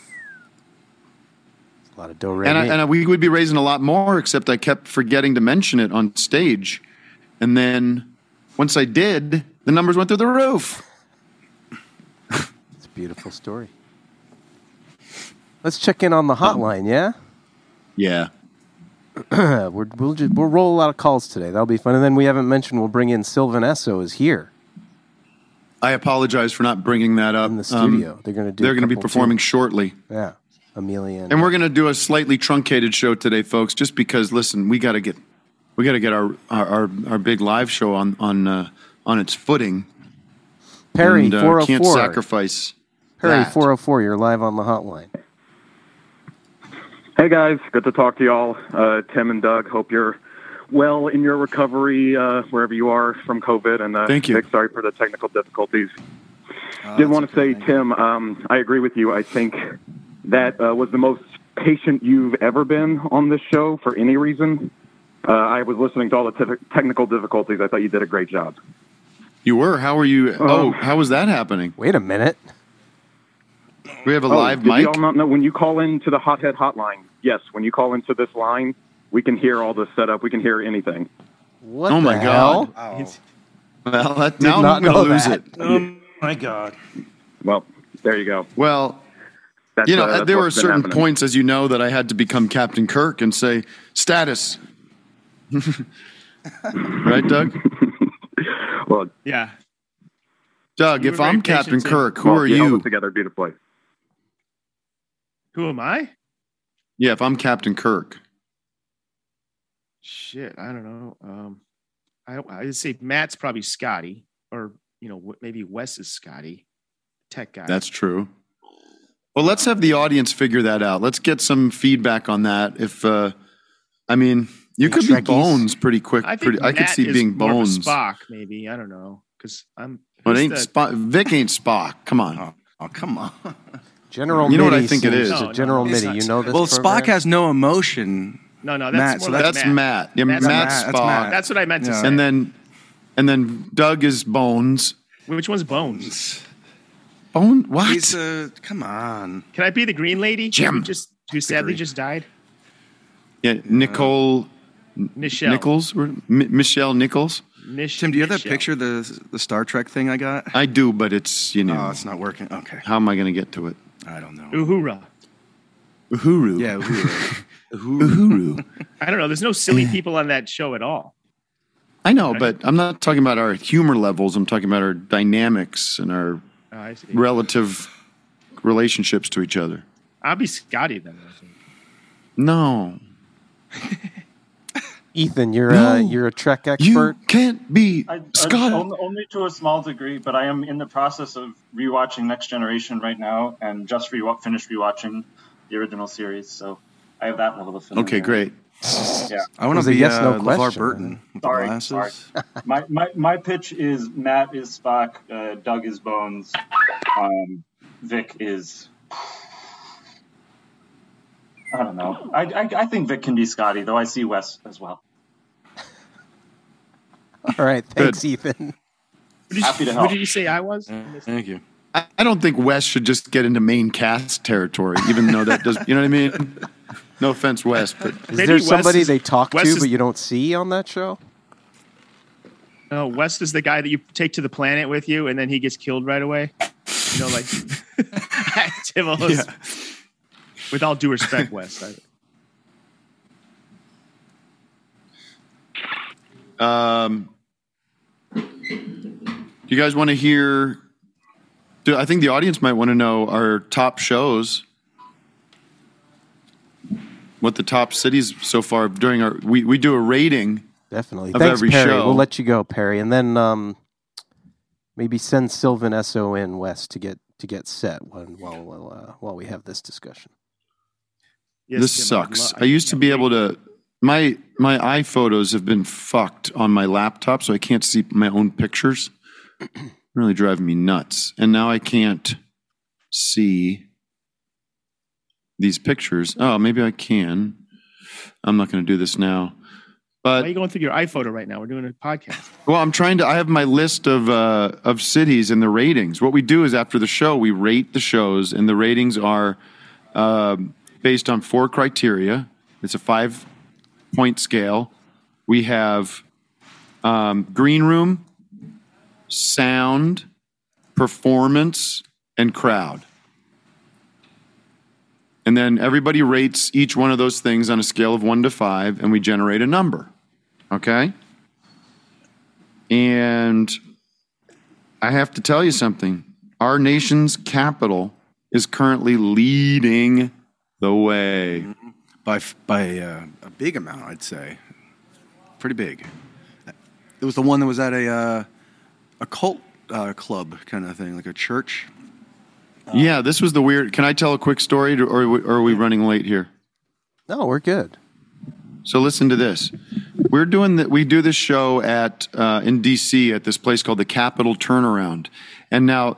A lot of dough. And we would be raising a lot more, except I kept forgetting to mention it on stage. And then once I did, the numbers went through the roof. It's a beautiful story. Let's check in on the hotline, yeah? Yeah. We'll roll a lot of calls today. That'll be fun. And then we haven't mentioned we'll bring in Sylvan Esso is here. I apologize for not bringing that up. In the studio. They're going to be performing shortly. Yeah. Amelia. And we're going to do a slightly truncated show today, folks, just because, listen, we got to get our big live show on its footing. Perry, and, 404. Can't sacrifice Perry, that. 404, you're live on the hotline. Hey guys, good to talk to y'all. Tim and Doug, hope you're well in your recovery wherever you are from COVID. And thank you. Big sorry for the technical difficulties. Did want to say, Tim, I agree with you. I think that was the most patient you've ever been on this show for any reason. I was listening to all the technical difficulties. I thought you did a great job. You were? How were you? How was that happening? Wait a minute. We have a live mic? Did y'all not know when you call into the Hothead hotline? Yes, when you call into this line, we can hear all the setup. We can hear anything. What oh, the my hell? God. Well, now I'm going to lose it. Oh, my God. Well, there you go. Well, that's, there were what's been certain happening. points, as you know, that I had to become Captain Kirk and say, status. Right, Doug? Well, yeah. Doug, You if were very I'm Captain patient, Tim. Kirk, who are you held you? it together beautifully. Who am I? Yeah, if I'm Captain Kirk. Shit, I don't know. I'd say Matt's probably Scotty, or maybe Wes is Scotty, tech guy. That's true. Well, let's have the audience figure that out. Let's get some feedback on that. If you could be Bones pretty quick. I think I could Matt see is being more of a Bones. Spock, maybe. I don't know, because I'm. But Vic ain't Spock. Come on. Oh, come on. General You know what I Mitty think it seems- is? so General It's Mitty, not you know this Well, program? Spock has no emotion. No, that's Matt, more so like That's Matt. Yeah, That's Matt's Matt. Spock. That's what I meant to Yeah. say. And then Doug is Bones. Which one's Bones? Bone? What? He's come on. Can I be the green lady? Jim. Who sadly just died? Yeah, Nicole Nichelle. Nichols? Michelle Nichols? Tim, do you have that picture, the Star Trek thing I got? I do, but it's, Oh, it's not working. Okay. How am I going to get to it? I don't know. Uhura. Uhuru. Yeah, Uhuru. Uhuru. I don't know. There's no silly people on that show at all. I know, but I'm not talking about our humor levels. I'm talking about our dynamics and our I see. relative relationships to each other. I'll be Scotty then. I think. No. Ethan, you're a Trek expert. You can't be Scott. Only to a small degree, but I am in the process of rewatching Next Generation right now, and just finished rewatching the original series. So I have that level of familiarity. Okay, great. Yeah, I want to be LeVar Burton with Sorry. the glasses. My pitch is Matt is Spock, Doug is Bones, Vic is. I don't know. I think Vic can be Scotty, though I see Wes as well. All right, thanks, Ethan. Happy to help. What did you say I was? Thank you. I don't think Wes should just get into main cast territory, even though that does, you know what I mean? No offense, Wes, but Is there somebody they talk to but you don't see on that show? No, Wes is the guy that you take to the planet with you, and then he gets killed right away. You know, like Tim almost. Yeah. With all due respect, Wes. You guys want to hear? I think the audience might want to know our top shows. What the top cities so far during our we do a rating. Definitely. Of Thanks, every Perry. show. We'll let you go, Perry, and then maybe send Sylvan Esso in West to get set while we have this discussion. Yes, This Tim, sucks. I used to be able to. My iPhotos have been fucked on my laptop, so I can't see my own pictures. Really driving me nuts. And now I can't see these pictures. Oh, maybe I can. I'm not going to do this now. But why are you going through your iPhoto right now? We're doing a podcast. Well, I have my list of cities and the ratings. What we do is after the show, we rate the shows, and the ratings are based on 4 criteria. It's a 5-point scale. We have green room, sound, performance, and crowd. And then everybody rates each one of those things on a scale of 1 to 5, and we generate a number. Okay? And I have to tell you something. Our nation's capital is currently leading the way. By a big amount, I'd say. Pretty big. It was the one that was at a cult club kind of thing, like a church. Yeah, this was the weird. Can I tell a quick story, or are we running late here? No, we're good. So listen to this. We do this show at in DC at this place called the Capitol Turnaround, and now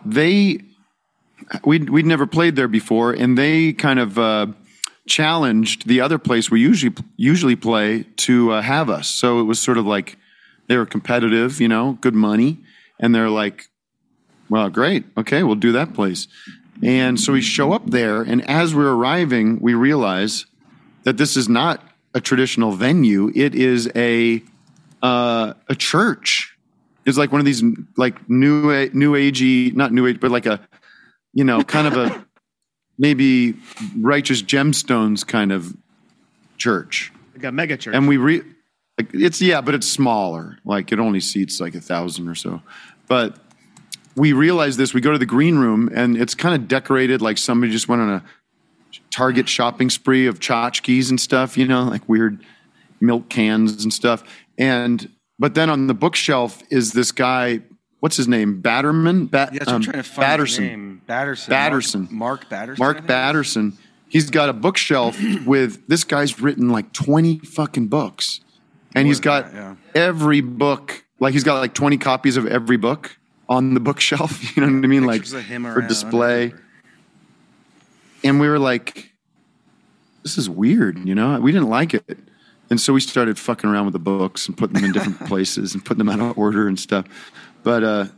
we'd never played there before, and they kind of challenged the other place we usually play to have us. So it was sort of like they were competitive, good money, and they're like, "Well, great, okay, we'll do that place." And so we show up there, and as we're arriving, we realize that this is not a traditional venue. It is a church. It's like one of these like new agey, not new age, but like a kind of a maybe Righteous Gemstones kind of church. Like a mega church. And but it's smaller. Like it only seats like 1,000 or so. But we realize this. We go to the green room, and it's kind of decorated like somebody just went on a Target shopping spree of tchotchkes and stuff, like weird milk cans and stuff. But then on the bookshelf is this guy. What's his name? Batterman? I'm trying to find Batterson. his name. Batterson. Mark Batterson. Mark Batterson. He's got a bookshelf with this guy's written like 20 fucking books, and he's got every book. Like he's got like 20 copies of every book on the bookshelf. You know what I mean? Like for display. And we were like, this is weird, We didn't like it. And so we started fucking around with the books and putting them in different places and putting them out of order and stuff. But,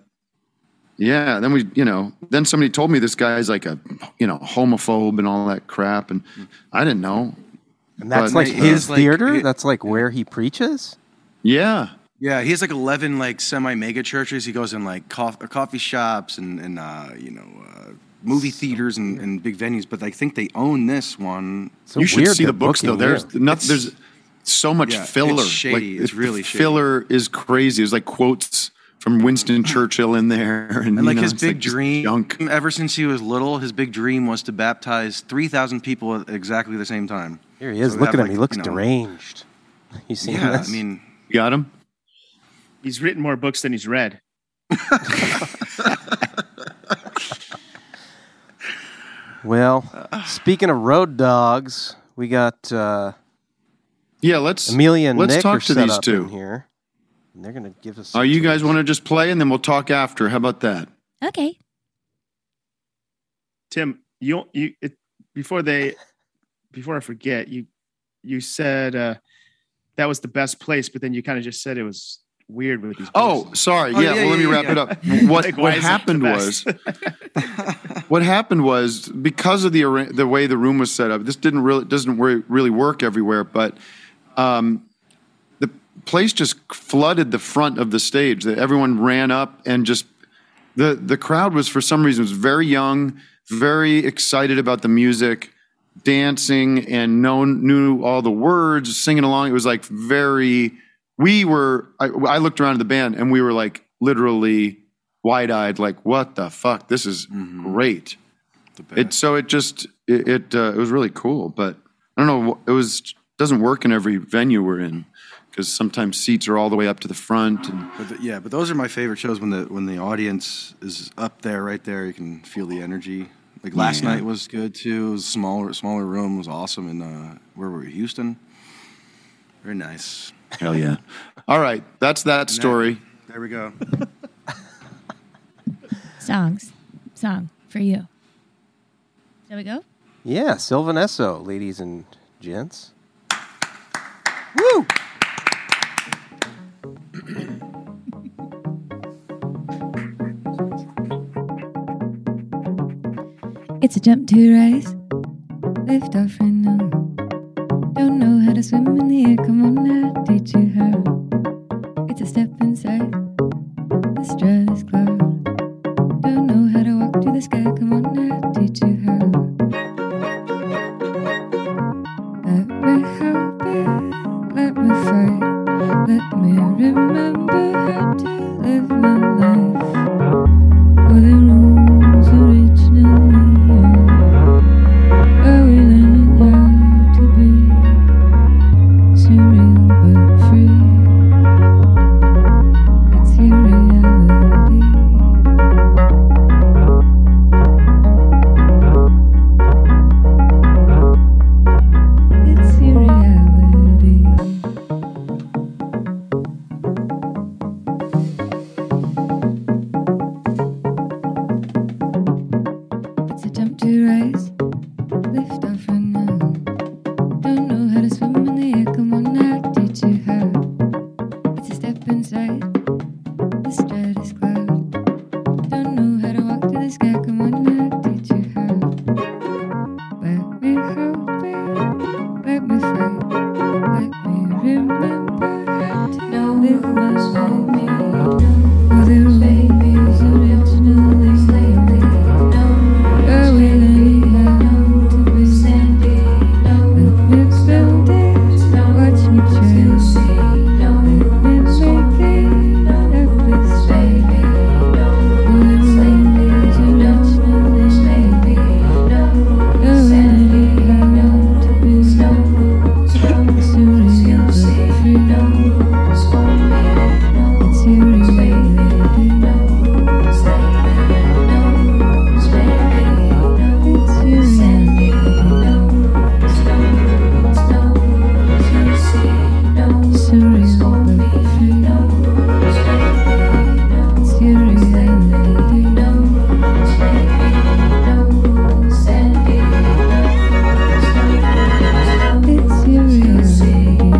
then then somebody told me this guy is like a, homophobe and all that crap. And I didn't know. And that's like his theater? That's like where he preaches? Yeah. Yeah, he has like 11 like semi-mega churches. He goes in like coffee shops and movie theaters and big venues, but I think they own this one. You should see the books though. There's so much filler. It's shady. It's really shady. Filler is crazy. There's like quotes from Winston Churchill in there, and like his big dream. Ever since he was little, his big dream was to baptize 3,000 people at exactly the same time. Here he is. Look at him. He looks deranged. You seen this? I mean, you got him. He's written more books than he's read. Well, speaking of road dogs, we got let's Amelia and Nick talk are to set these up two in here, and they're going to give us. You guys want to just play and then we'll talk after? How about that? Okay. Tim, before I forget, you said that was the best place, but then you kind of just said it was weird with these. Oh, sorry. Let me wrap it up. What happened was, because of the way the room was set up, this doesn't really work everywhere, but the place just flooded the front of the stage. That everyone ran up and just the crowd was, for some reason, was very young, very excited about the music, dancing, and knew all the words, singing along. It was like very. I looked around at the band and we were like literally wide-eyed, like, what the fuck? This is great. It was really cool, but I don't know. It doesn't work in every venue we're in because sometimes seats are all the way up to the front. But those are my favorite shows when the audience is up there, right there. You can feel the energy. Like last night was good too. It was smaller room. It was awesome. And where were we? Houston. Very nice. Hell yeah. All right. That's that story. There we go. Song for you. Shall we go? Yeah, Sylvan Esso, ladies and gents. Woo! It's a jump to rise, lift off and now. Don't know how to swim in the air, come on now, teach you how. It's a step inside the stratus cloud. Don't know how to walk to the sky, come on now, teach you how. Let me help it, let me fight, let me remember how to live my life. For the rules originally. Are we learning how to be surreal but free? It's your reality. It's your reality. It's a jump to rise. Lift off and now. Don't know how to swim in the air, come on now, teach you how. It's a step inside the stratus cloud. Don't know how to walk to the sky, come on now, teach you how. Let me hope it, let me fight, let me remember how to live my life. For the rules originally are we learning how to be? Let me build it, watch me try. Let me make it a bliss. For the rules originally are we learning how to be? Surreal but free. It's your reality. It's your reality. Surreal but free. It's your reality. It's your reality.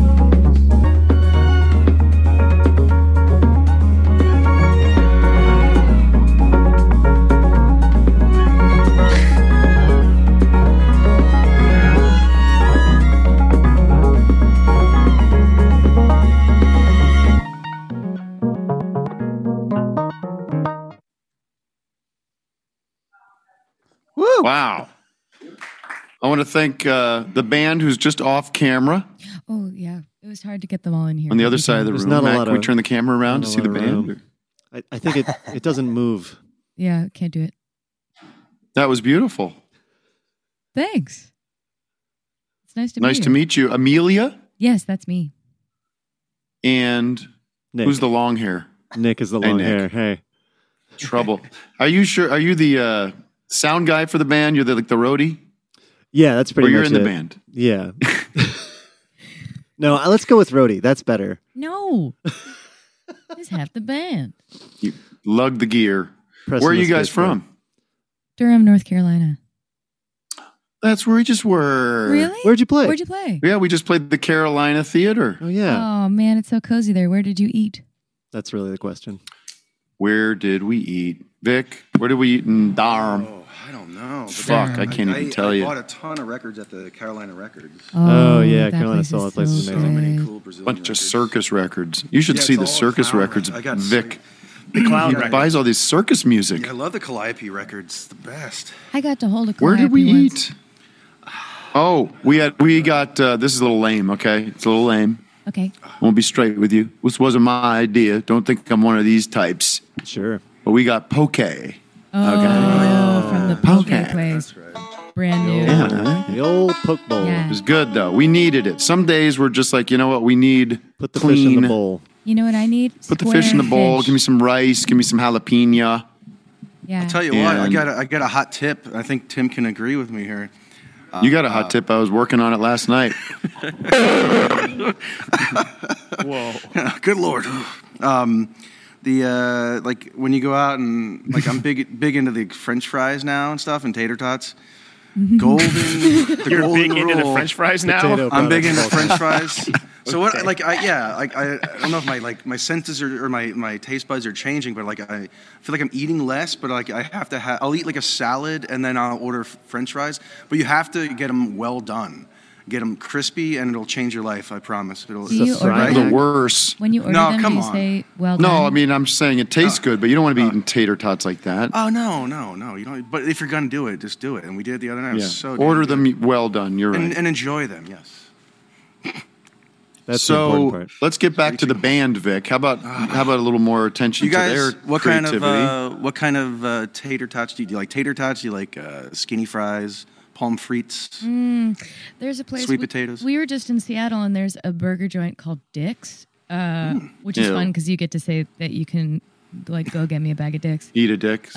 Wow. I want to thank the band who's just off camera Oh yeah, it was hard to get them all in here. on the other side of the There's room. not a Matt, lot can we of- turn the camera around to not a see the lot of band? room. I think it doesn't move. Yeah, can't do it. That was beautiful. Thanks. It's nice to Nice meet to you. meet you. Amelia Yes, that's me. and Nick. who's the long hair? Nick is the Hey, long Nick. hair. Hey. Trouble. Are you sure? Are you the sound guy for the band? You're the roadie? Yeah, that's pretty Or you're much in the it. band? Yeah. No, let's go with Rhodey. That's better. No. Just half the band. You lug the gear. Pressing Where are the you guys switch there. from? Durham, North Carolina. That's where we just were. Really? Where'd you play? Where'd you play? Yeah, we just played the Carolina Theater. Oh, yeah. Oh man, it's so cozy there. Where did you eat? That's really the question. Where did we eat? Vic, where did we eat in Durham? Oh, I don't know. But Fuck, I can't even tell I you. bought a ton of records at the Carolina Records. Oh, yeah, that Carolina place Solid is place is so amazing. good. Many cool Brazilian Bunch of records. circus records. You should Yeah, see it's the all circus clown records. records. I got Vic The clown he record. buys all this circus music. Yeah, I love the Calliope records. It's the best. I got to hold a Where did we Calliope once. eat? Oh, we got. This is a little lame. Okay, it's a little lame. Okay. I won't be straight with you. This wasn't my idea. Don't think I'm one of these types. Sure. But we got poke. Oh, from the poke Poke. place. Brand new. Yeah, The old poke bowl. Yeah. it was good though. We needed it. Some days we're just like, you know what? We need Put the clean. fish in the bowl. You know what I need? Put the fish in the bowl. Give me some rice. Give me some jalapeno. Yeah. I'll tell you what, I And- got a hot tip. I think Tim can agree with me here. You got a hot tip. I was working on it last night. Whoa. Good Lord. Like when you go out and like I'm big into the French fries now and stuff and tater tots. Golden. The You're golden big into the rule. French fries now? Potato I'm big products into also. French fries. So what? Like I don't know if my senses or my taste buds are changing, but like I feel like I'm eating less, but like I have to I'll eat like a salad and then I'll order French fries. But you have to get them well done, get them crispy, and it'll change your life. I promise. It'll. Do you order The worst. When you order them, do you say well done? No, I mean I'm saying it tastes good, but you don't want to be eating tater tots like that. Oh no, you don't. But if you're gonna do it, just do it. And we did it the other night. It was so order them well done. You're right. And enjoy them. Yes. That's the important part. Let's get back to the band, Vic. How about a little more attention you guys, to their creativity? What kind of tater tots do you like? Tater tots? Do you like skinny fries, pommes frites? There's a place. Sweet potatoes. We were just in Seattle, and there's a burger joint called Dick's, which is fun because you get to say that you can like go get me a bag of Dick's. Eat a dick.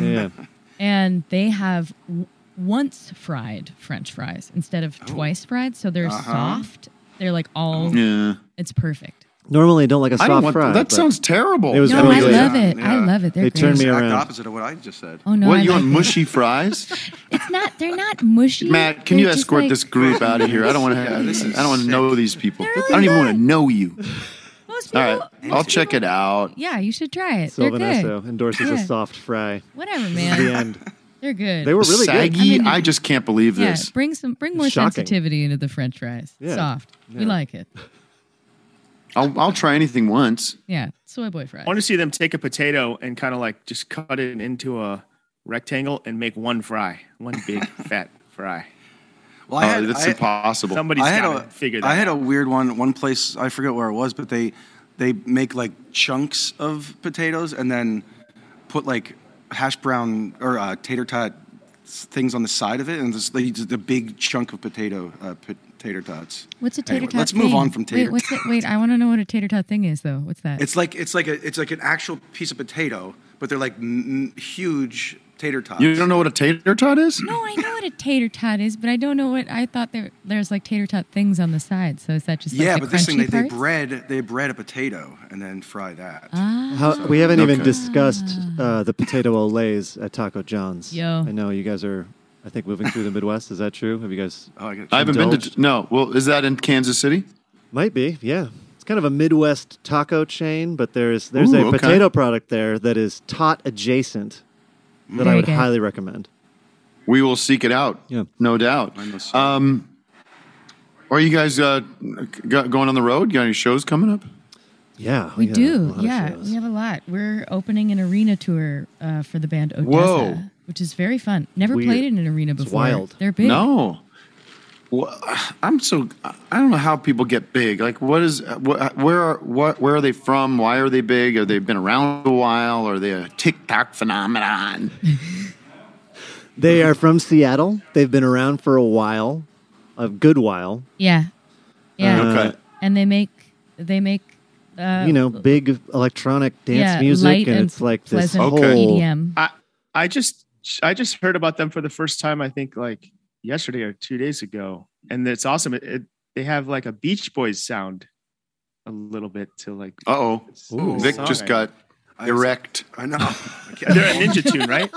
And they have once fried French fries instead of twice fried, so they're soft. They're like all. Yeah. It's perfect. Normally, I don't like a soft fry. That sounds terrible. It was I love it. Yeah. I love it. They're they great. turned me It's around. the opposite of what I just said. Oh no! What, I you like want it. mushy fries? It's not. They're not mushy. Matt, can They're you just escort like- this group out of here? I don't want to. I don't want to know these people. I don't even want to know you. Most people, All right, I'll check it out. Yeah, you should try it. Sylvan They're good. Esso endorses a soft fry. Whatever, This is man. the end. They're good. They were really Saggy. good. I just can't believe Yeah, this. bring more Shocking. sensitivity into the French fries. Yeah. Soft. We Yeah. like it. I'll try anything once. Yeah, soy boy fries. I want to see them take a potato and kind of like just cut it into a rectangle and make one fry, one big fat fry. Well, that's impossible. Somebody's got to figure that out. I had a weird one place, I forget where it was, but they make like chunks of potatoes and then put like hash brown or tater tot things on the side of it, and they use a big chunk of tater tots. What's a tater Anyway, tot let's thing? move on from tater. Wait, I want to know what a tater tot thing is, though. What's that? It's like an actual piece of potato, but they're like huge tater tots. You don't know what a tater tot is? No, I know what a tater tot is, but I don't know what. I thought there's like tater tot things on the side. So is that just like the but this thing crunchy they bread a potato and then fry that. We haven't even discussed the potato olays at Taco John's. Yo. I know you guys are, I think, moving through the Midwest. Is that true? Have you guys? I haven't been to. No. Well, is that in Kansas City? Might be. Yeah. It's kind of a Midwest taco chain, but there's a okay. potato product there that is tot adjacent that I Very would good. highly recommend. We will seek it out. Yeah. No doubt. Are you guys going on the road? You got any shows coming up? Yeah. We got a do. lot of Yeah, shows. we have a lot. We're opening an arena tour for the band Odessa, Whoa. which is very fun. Never Weird. played in an arena It's before. wild. They're big. No. Well, I don't know how people get big. Like, where are they from? Why are they big? Have they been around a while? Are they a TikTok phenomenon? They are from Seattle. They've been around for a while, a good while. Yeah. Okay. And they make Big electronic dance music, light and it's like this pleasant whole EDM. I just heard about them for the first time. I think like yesterday or 2 days ago, and it's awesome. They have like a Beach Boys sound, a little bit to like. Vic just got erect. I know. They're a Ninja Tune, right?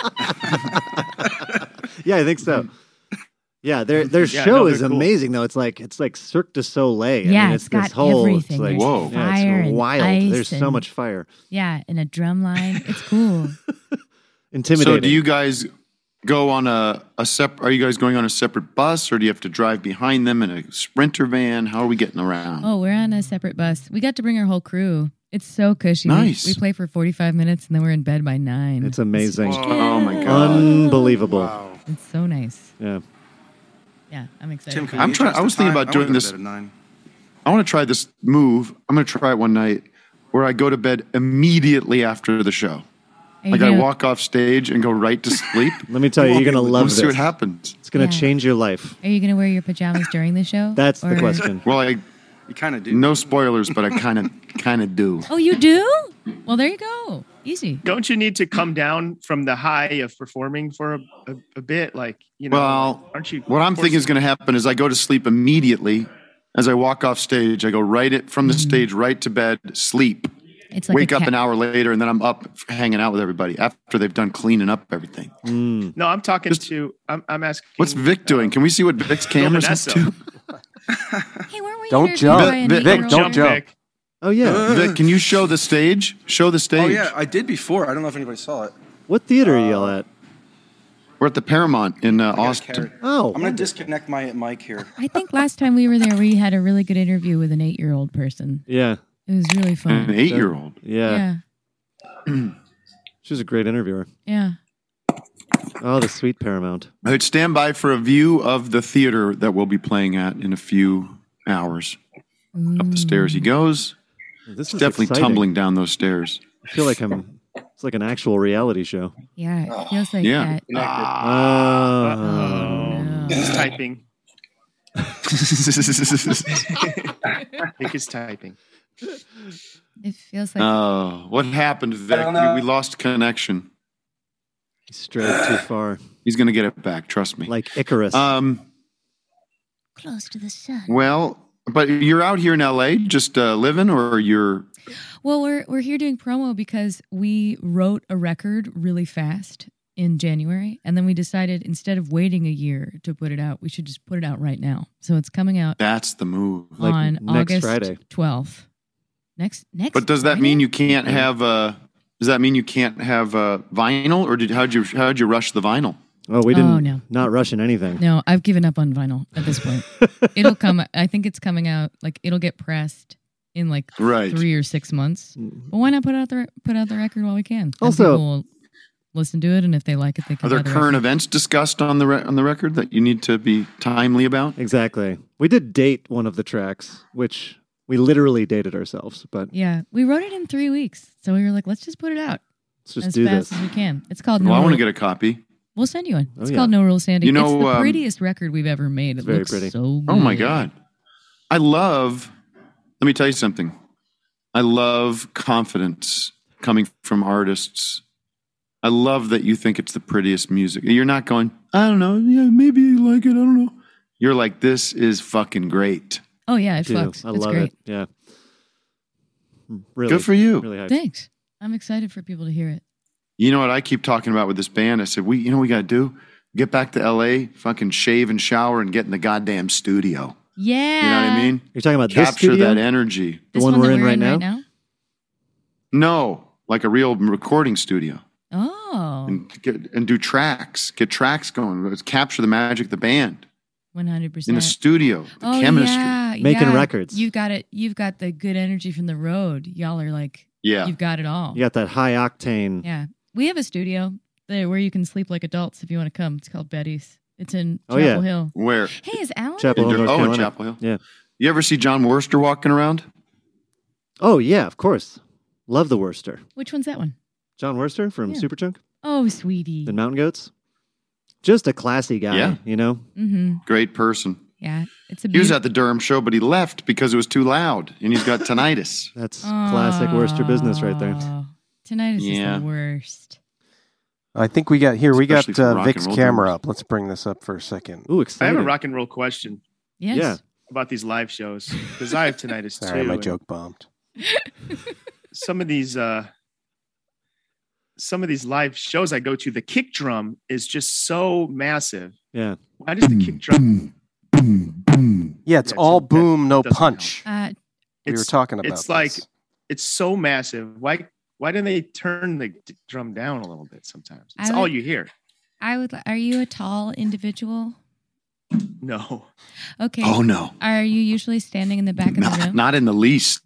Yeah, I think so. Yeah, their show is amazing though. It's like Cirque du Soleil. Yeah, I mean, it's got this whole, everything. It's like, There's whoa, fire it's and wild. ice There's so and- much fire. Yeah, and a drum line. It's cool. Intimidating. So, do you guys go on a separate? Are you guys going on a separate bus, or do you have to drive behind them in a Sprinter van? How are we getting around? Oh, we're on a separate bus. We got to bring our whole crew. It's so cushy. Nice. We play for 45 minutes and then we're in bed by 9. It's amazing. Oh my god! Unbelievable. Wow. It's so nice. Yeah. Yeah, I'm excited. Tim, can I'm you trying. adjust I was the thinking time? about doing wanna go this. to bed at 9. I want to try this move. I'm going to try it one night where I go to bed immediately after the show. Like I walk off stage and go right to sleep. Let me tell you, you're going to love Let's this. see what happens. It's going to change your life. Are you going to wear your pajamas during the show? That's the Or- question. Well, You kind of do. no spoilers, but I kind of do. Oh, you do? Well, there you go. Easy. Don't you need to come down from the high of performing for a bit? Like, Well, aren't you? what I'm thinking is going to happen is I go to sleep immediately. As I walk off stage, I go from the stage right to bed, sleep. It's like Wake up an hour later, and then I'm up hanging out with everybody after they've done cleaning up everything. No, I'm talking to. I'm asking. What's Vic doing? Can we see what Vic's camera's up Vanessa. to? Hey, weren't we Don't jump. Vic, don't jump. Vic. Oh yeah. Vic, can you show the stage? Show the stage. Oh yeah, I did before. I don't know if anybody saw it. What theater are you at? We're at the Paramount in Austin. Oh, I'm gonna disconnect my mic here. I think last time we were there, we had a really good interview with an 8-year-old person. Yeah. It was really fun. An 8-year-old. Yeah. She was a great interviewer. Yeah. Oh, the sweet Paramount. I would stand by for a view of the theater that we'll be playing at in a few hours. Up the stairs he goes. This is definitely exciting. tumbling down those stairs. I feel like it's like an actual reality show. Yeah, it feels like Yeah. that. Oh. He's typing. Vic is typing. It feels like Oh, what happened, Vic? We lost connection. He strayed too far. He's going to get it back. Trust me. Like Icarus. close to the sun. Well, but you're out here in LA just living, or you're... Well, we're here doing promo because we wrote a record really fast in January, and then we decided instead of waiting a year to put it out, we should just put it out right now. So it's coming out. That's the move. On next August Friday. 12th. Next. But does that mean you can't have Does that mean you can't have vinyl, or how'd you rush the vinyl? Oh, we didn't. Oh, no. Not rushing anything. No, I've given up on vinyl at this point. It'll come. I think it's coming out. Like it'll get pressed in like 3 or 6 months. But why not put out the record while we can? Then Also, people will listen to it, and if they like it, they can. Are there buy the current record. events discussed on the record that you need to be timely about? Exactly. We did date one of the tracks, which we literally dated ourselves. But Yeah, we wrote it in 3 weeks, so we were like, let's just put it out. Let's just as do fast this. as we can. It's called. Well, I No want to Rule- get a copy. We'll send you one. It's Oh, yeah. called No Rules Standing. You know, it's the um, prettiest record we've ever made. It very looks pretty. so good. Oh my God. Let me tell you something. I love confidence coming from artists. I love that you think it's the prettiest music. You're not going, I don't know, yeah, maybe you like it, I don't know. You're like, this is fucking great. Oh yeah, it Too. fucks. I It's love great. it. Yeah. Really. Good for you. Really hyped. Thanks. I'm excited for people to hear it. You know what I keep talking about with this band? I said, we got to do? Get back to LA, fucking shave and shower and get in the goddamn studio. Yeah. You know what I mean? You're talking about this Capture studio? that energy. The This one that we're in right now? No, like a real recording studio. Oh, And do tracks. Get tracks going. Let's capture the magic of the band 100%. in the studio. The Oh chemistry. yeah, Making yeah. records. You got it. You've got the good energy from the road. Y'all are like, Yeah. you've got it all. You got that high octane. Yeah. We have a studio there where you can sleep like adults if you want to come. It's called Betty's. It's in Oh, Chapel yeah. Hill. Where? Hey, is Alan? Chapel Hill, North in Carolina. Chapel Hill. Yeah. You ever see John Worster walking around? Oh, yeah, of course. Love the Worcester. Which one's that one? John Worster from Yeah. Superchunk Oh, sweetie. and Mountain Goats. Just a classy guy, Yeah. you know? Mm-hmm. Great person. Yeah. It's a He was beaut- at the Durham show, but he left because it was too loud, and he's got tinnitus. That's classic Worcester business right there. Oh, Tonight is Yeah. the worst. I think we got Especially for rock and Vic's roll camera drummers. up. Let's bring this up for a second. Ooh, I exciting. have a rock and roll question Yes. Yeah. about these live shows because I have tinnitus Sorry, too. my and joke bombed. Some of these live shows I go to, the kick drum is just so massive. Yeah. Why does the kick drum? Yeah, it's Yeah, all so that boom, no doesn't punch. Uh, We were talking about It's like this. it's so massive. Why didn't they turn the drum down a little bit? Sometimes it's I all would- you hear. Are you a tall individual? No, Okay. Oh, no. Are you usually standing in the back of the room? Not in the least.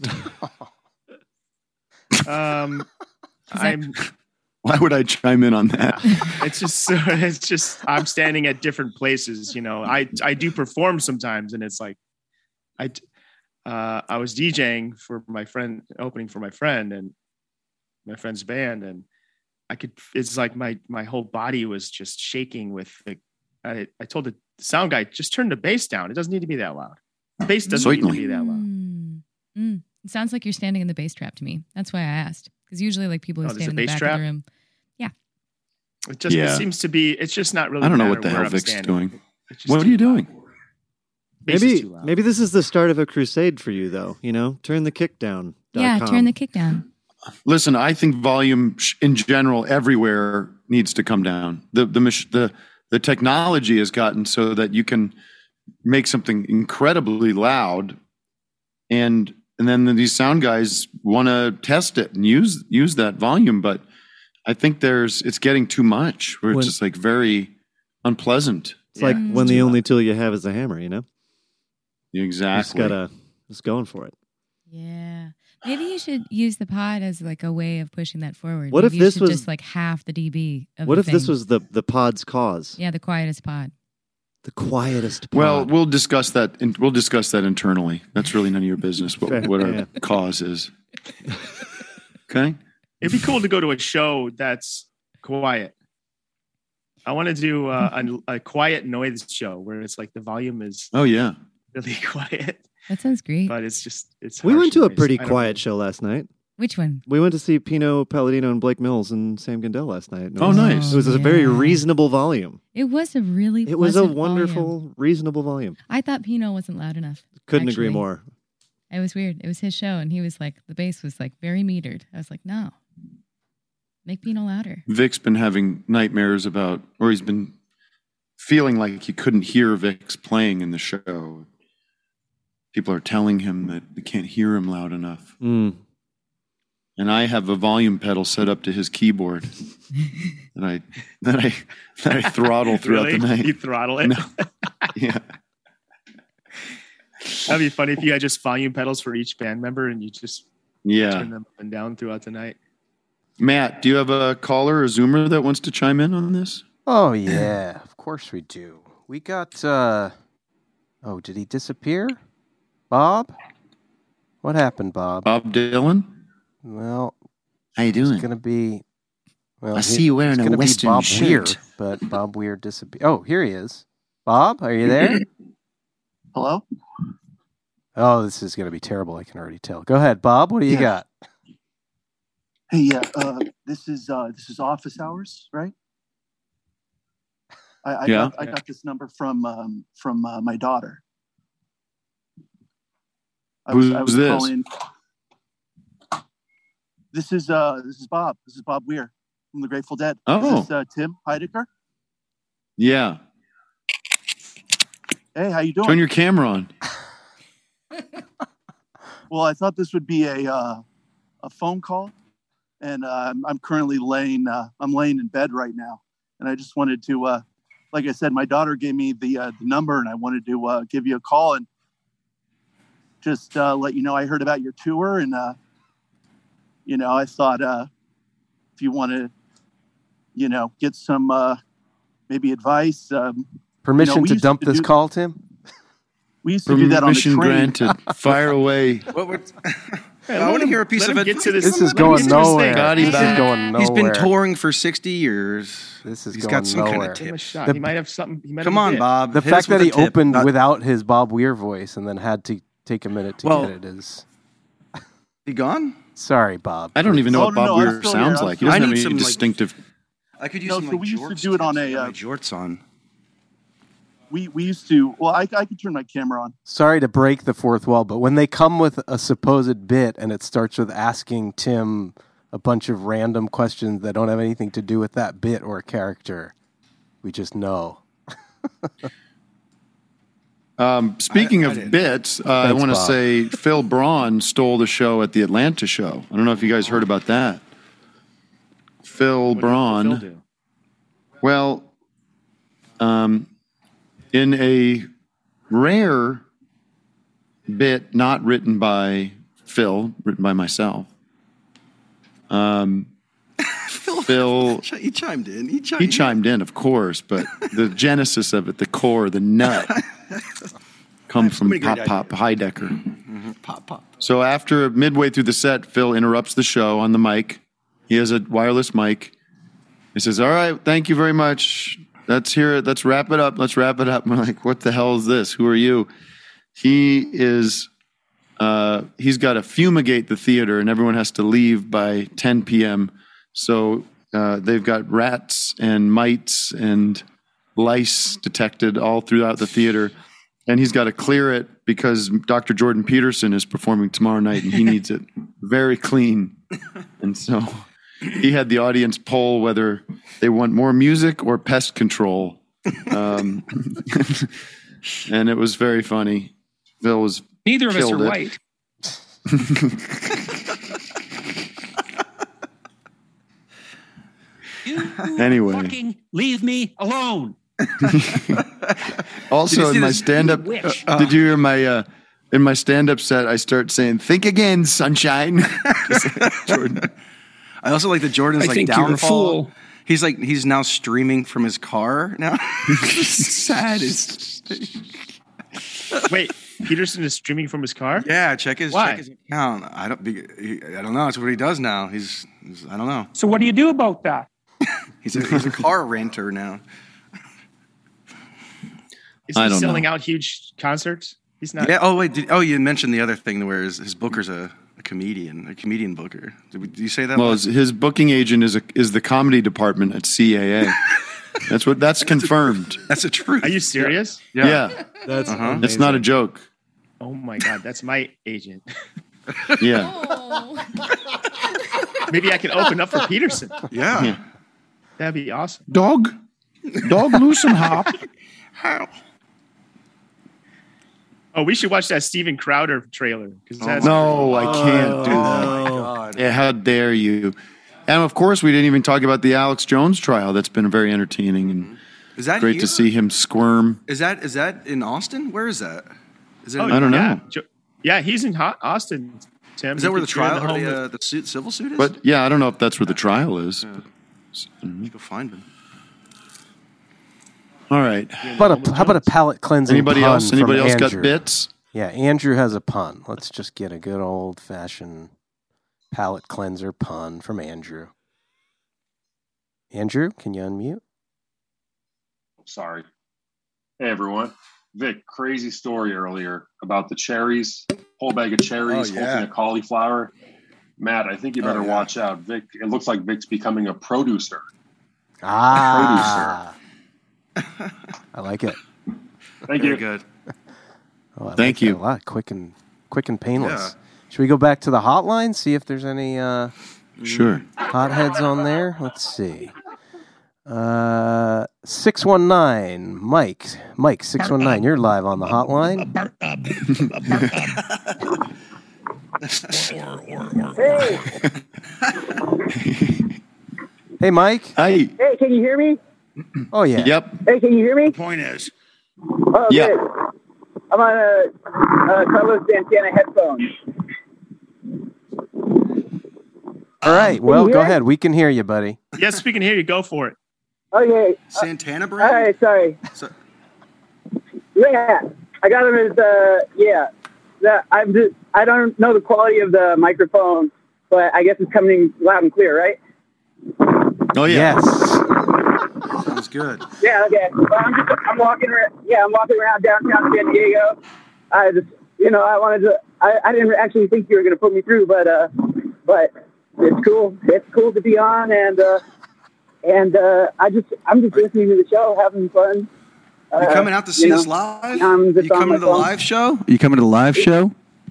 I'm. Why would I chime in on that? It's just I'm standing at different places. You know, I do perform sometimes, and it's like I was DJing for my friend, opening for my friend and my friend's band, and it's like my whole body was just shaking with the. I told the sound guy, just turn the bass down. It doesn't need to be that loud. The bass doesn't need to be that loud. It sounds like you're standing in the bass trap to me. That's why I asked. Because usually, like people who Oh, there's stand a in the bass back of trap? the room. Yeah. It just Yeah. seems to be. It's just not really. I don't know matter what the where hell I'm Vic's standing. doing. It's just What are too you loud. doing? Bass is Maybe too loud. maybe this is the start of a crusade for you, though. You know, turn the kick down. Yeah, turn the kick down. Listen, I think volume in general everywhere needs to come down. The technology has gotten so that you can make something incredibly loud and then these sound guys want to test it and use that volume, but I think it's getting too much. Where it's just like very unpleasant. It's like when the only tool you have is a hammer, you know? Exactly. You just just going for it. Yeah. Maybe you should use the pod as like a way of pushing that forward. What Maybe if this you should was just like half the dB of What the if this thing. was the pod's cause? Yeah, the quietest pod. The quietest pod. Well, we'll discuss that. We'll discuss that internally. That's really none of your business. What our cause is. Okay. It'd be cool to go to a show that's quiet. I want to do a quiet noise show where it's like the volume is really quiet. That sounds great. But it's we went to a harsh pretty noise. quiet show last night. Which one? We went to see Pino Palladino and Blake Mills and Sam Gandel last night. Oh, nice. It was a very reasonable volume. It was a really It was a pleasant wonderful, volume. reasonable volume. I thought Pino wasn't loud enough. Couldn't agree actually. more. It was weird. It was his show, and he was like, the bass was like very metered. I was like, no, make Pino louder. Vic's been having nightmares about, or he's been feeling like he couldn't hear Vic's playing in the show. People are telling him that they can't hear him loud enough. Mm. And I have a volume pedal set up to his keyboard that I throttle throughout Really? the night. You throttle it? No. Yeah. That'd be funny if you had just volume pedals for each band member and you just turn them up and down throughout the night. Matt, do you have a caller or Zoomer that wants to chime in on this? Oh, yeah. Of course we do. We got, did he disappear? Bob? What happened, Bob? Bob Dylan? Well, how you doing? It's going to be... Well, I see you wearing a Western Bob shirt. Weir, but Bob Weir disappeared. Oh, here he is. Bob, are you there? Hello? Oh, this is going to be terrible. I can already tell. Go ahead, Bob. What do you got? Hey, this is office hours, right? I got this number from my daughter. I was this? calling. This is Bob. This is Bob Weir from the Grateful Dead. Oh. Is this Tim Heidecker? Yeah. Hey, how you doing? Turn your camera on. Well, I thought this would be a phone call, and I'm currently laying in bed right now, and I just wanted to, like I said, my daughter gave me the number, and I wanted to give you a call and just let you know I heard about your tour, and I thought if you want to, get some maybe advice. Permission to dump this call, Tim? We used to do that on the train. Permission granted. Fire away. I want to hear a piece of advice. This is going nowhere. This is going nowhere. He's been touring for 60 years. This is He's going got some nowhere. kind of Give him a tip. shot. He might have something. He might Come have a on, bit. Bob. The Hit fact us with that he a tip. opened without his Bob Weir voice and then had to take a minute to get it is... He gone? Sorry, Bob. I don't even know Oh, what no, Bob I'm Weir still sounds here. like. He doesn't I have need any some, like- distinctive... I could use No, some so like we used to jorts do it on tips to get a, my jorts on. We used to. Well, I could turn my camera on. Sorry to break the fourth wall, but when they come with a supposed bit and it starts with asking Tim a bunch of random questions that don't have anything to do with that bit or a character, we just know. Speaking of bits, I want to say Phil Braun stole the show at the Atlanta show. I don't know if you guys heard about that. Phil Braun. Phil do? Well, in a rare bit not written by Phil, written by myself, Phil He chimed in. he chimed in, of course, but the genesis of it, the core, the nut, comes from many great Pop Heidecker. Mm-hmm. Pop. So after midway through the set, Phil interrupts the show on the mic. He has a wireless mic. He says, "All right, thank you very much. Let's hear it. Let's wrap it up. Let's wrap it up." I'm like, "What the hell is this? Who are you?" He is. He's got to fumigate the theater, and everyone has to leave by 10 p.m. So they've got rats and mites and lice detected all throughout the theater, and he's got to clear it because Dr. Jordan Peterson is performing tomorrow night, and he needs it very clean. And so he had the audience poll whether they want more music or pest control, and it was very funny. Phil was Neither of us are killed it. white. Anyway. Fucking leave me alone. Also, in my stand-up, did you hear my in my stand-up set? I start saying, "Think again, sunshine." Jordan. I also like that Jordan's like downfall. He's now streaming from his car now. Sad. Wait, Peterson is streaming from his car? Yeah, check his account. I don't know. It's what he does now. He's I don't know. So what do you do about that? He's a car renter now. Is he selling out huge concerts? He's not. Yeah. Oh wait. You mentioned the other thing where his booker's a comedian booker. Did you say that? Well, his booking agent is the comedy department at CAA. That's confirmed. That's a truth. Are you serious? Yeah. That's It's not a joke. Oh my God, that's my agent. Yeah. Maybe I can open up for Peterson. Yeah. That'd be awesome. Dog, loosen hop. How? Oh, we should watch that Steven Crowder trailer. No, I can't do that. Oh my God. Yeah, how dare you? And of course, we didn't even talk about the Alex Jones trial. That's been very entertaining and Is that great here? to see him squirm. Is that in Austin? Where is that? Is it? I don't know. Yeah, he's in Austin. Tim, Is that where the trial or the civil suit is? But yeah, I don't know if that's where the trial is. Yeah. Go find him. All right. How about a palate cleansing Anybody pun else? Anybody from else got Andrew? bits? Yeah, Andrew has a pun. Let's just get a good old fashioned palate cleanser pun from Andrew. Andrew, can you unmute? Sorry. Hey, everyone. Vic, crazy story earlier about the cherries, whole bag of cherries, Oh, yeah. hoping a cauliflower. Matt, I think you better watch out. Vic, it looks like Vic's becoming a producer. Ah. I like it. Thank you. Good. Oh, I Thank like you. that a lot. Quick and painless. Yeah. Should we go back to the hotline, see if there's any Sure. hotheads on there? Let's see. 619, Mike. Mike, 619, you're live on the hotline. Hey, Mike. Hey. Hey, can you hear me? Oh, yeah. Yep. Hey, can you hear me? Point is, Oh, Yeah. good. I'm on Carlos Santana headphones. All right. Can Well, you go hear? ahead. We can hear you, buddy. Yes, we can hear you. Go for it. Okay. Santana All brand? right, sorry. So- Yeah, I got him as yeah. I don't know the quality of the microphone, but I guess it's coming loud and clear, right? Oh yeah. Yes. Sounds good. Yeah, okay. Well, I'm walking around. Yeah, I'm walking around downtown San Diego. I just, I wanted to. I didn't actually think you were going to put me through, but it's cool. It's cool to be on, and I'm just listening to the show, having fun. You coming out to see us live? I'm just You on coming my to the phone. live show? You coming to the live show?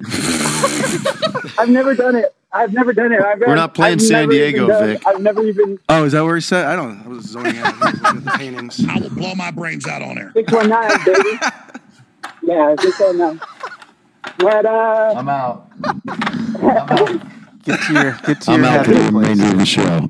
I've never done it. We're not playing San Diego, Vic. I've never even. Oh, is that where he said? I don't know. I was zoning out. I was looking at the paintings. I will blow my brains out on air. 619, baby. Yeah, 619. But I'm out. Get to your I'm out for happy the place. remainder of the show.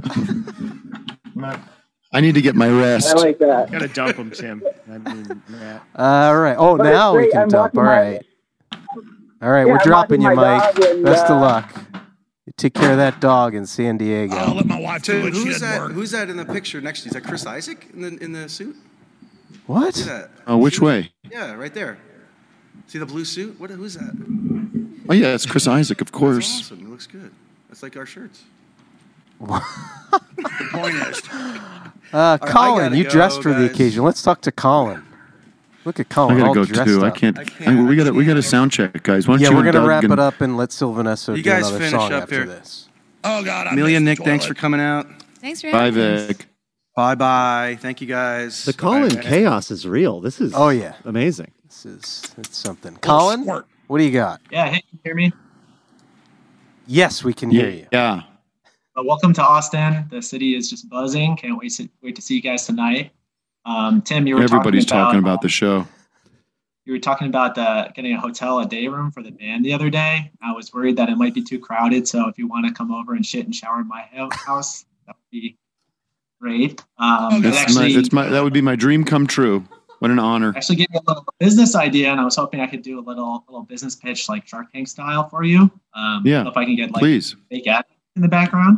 I need to get my rest. I like that. Gotta dump him, Tim. I mean, Matt. All right. Oh, But now it's we great. can I'm dump. walking All my- right. All right. Yeah, We're I'm dropping you, walking my Mike. dog and, Best of luck. You take care of that dog in San Diego. I'll let my wife do Dude, it. She who's doesn't that? work. Who's that in the picture next to you? Is that Chris Isaac in the suit? What? See that? Oh, which way? Yeah, right there. See the blue suit? Who's that? Oh yeah, it's Chris Isaac, of That's course. awesome. It looks good. That's like our shirts. The point is, I Colin, gotta you go, dressed for the guys. occasion. Let's talk to Colin. Look at Colin. I gotta all go dressed too. I up. can't. We got a sound check, guys. Why don't Yeah, you we're and gonna Doug wrap and- it up and let Sylvanessa You do guys another finish song up after here. this. oh God, I Amelia, missed Nick, the thanks toilet. for coming out. Thanks for Bye, having us. Vic. Bye. Thank you, guys. The Colin chaos is real. This is Oh yeah, amazing. it's something. Colin, squirt. what do you got? Yeah, hey, can you hear me? Yes, we can hear you. Yeah. Welcome to Austin. The city is just buzzing. Can't wait to see you guys tonight. Tim, you were Everybody's talking about about the show. you were talking about getting a hotel, a day room for the band the other day. I was worried that it might be too crowded. So if you want to come over and shit and shower in my house, that would be great. That would be my dream come true. What an honor. Actually gave me a little business idea, and I was hoping I could do a little business pitch like Shark Tank style for you. If I can get please. fake ad in the background.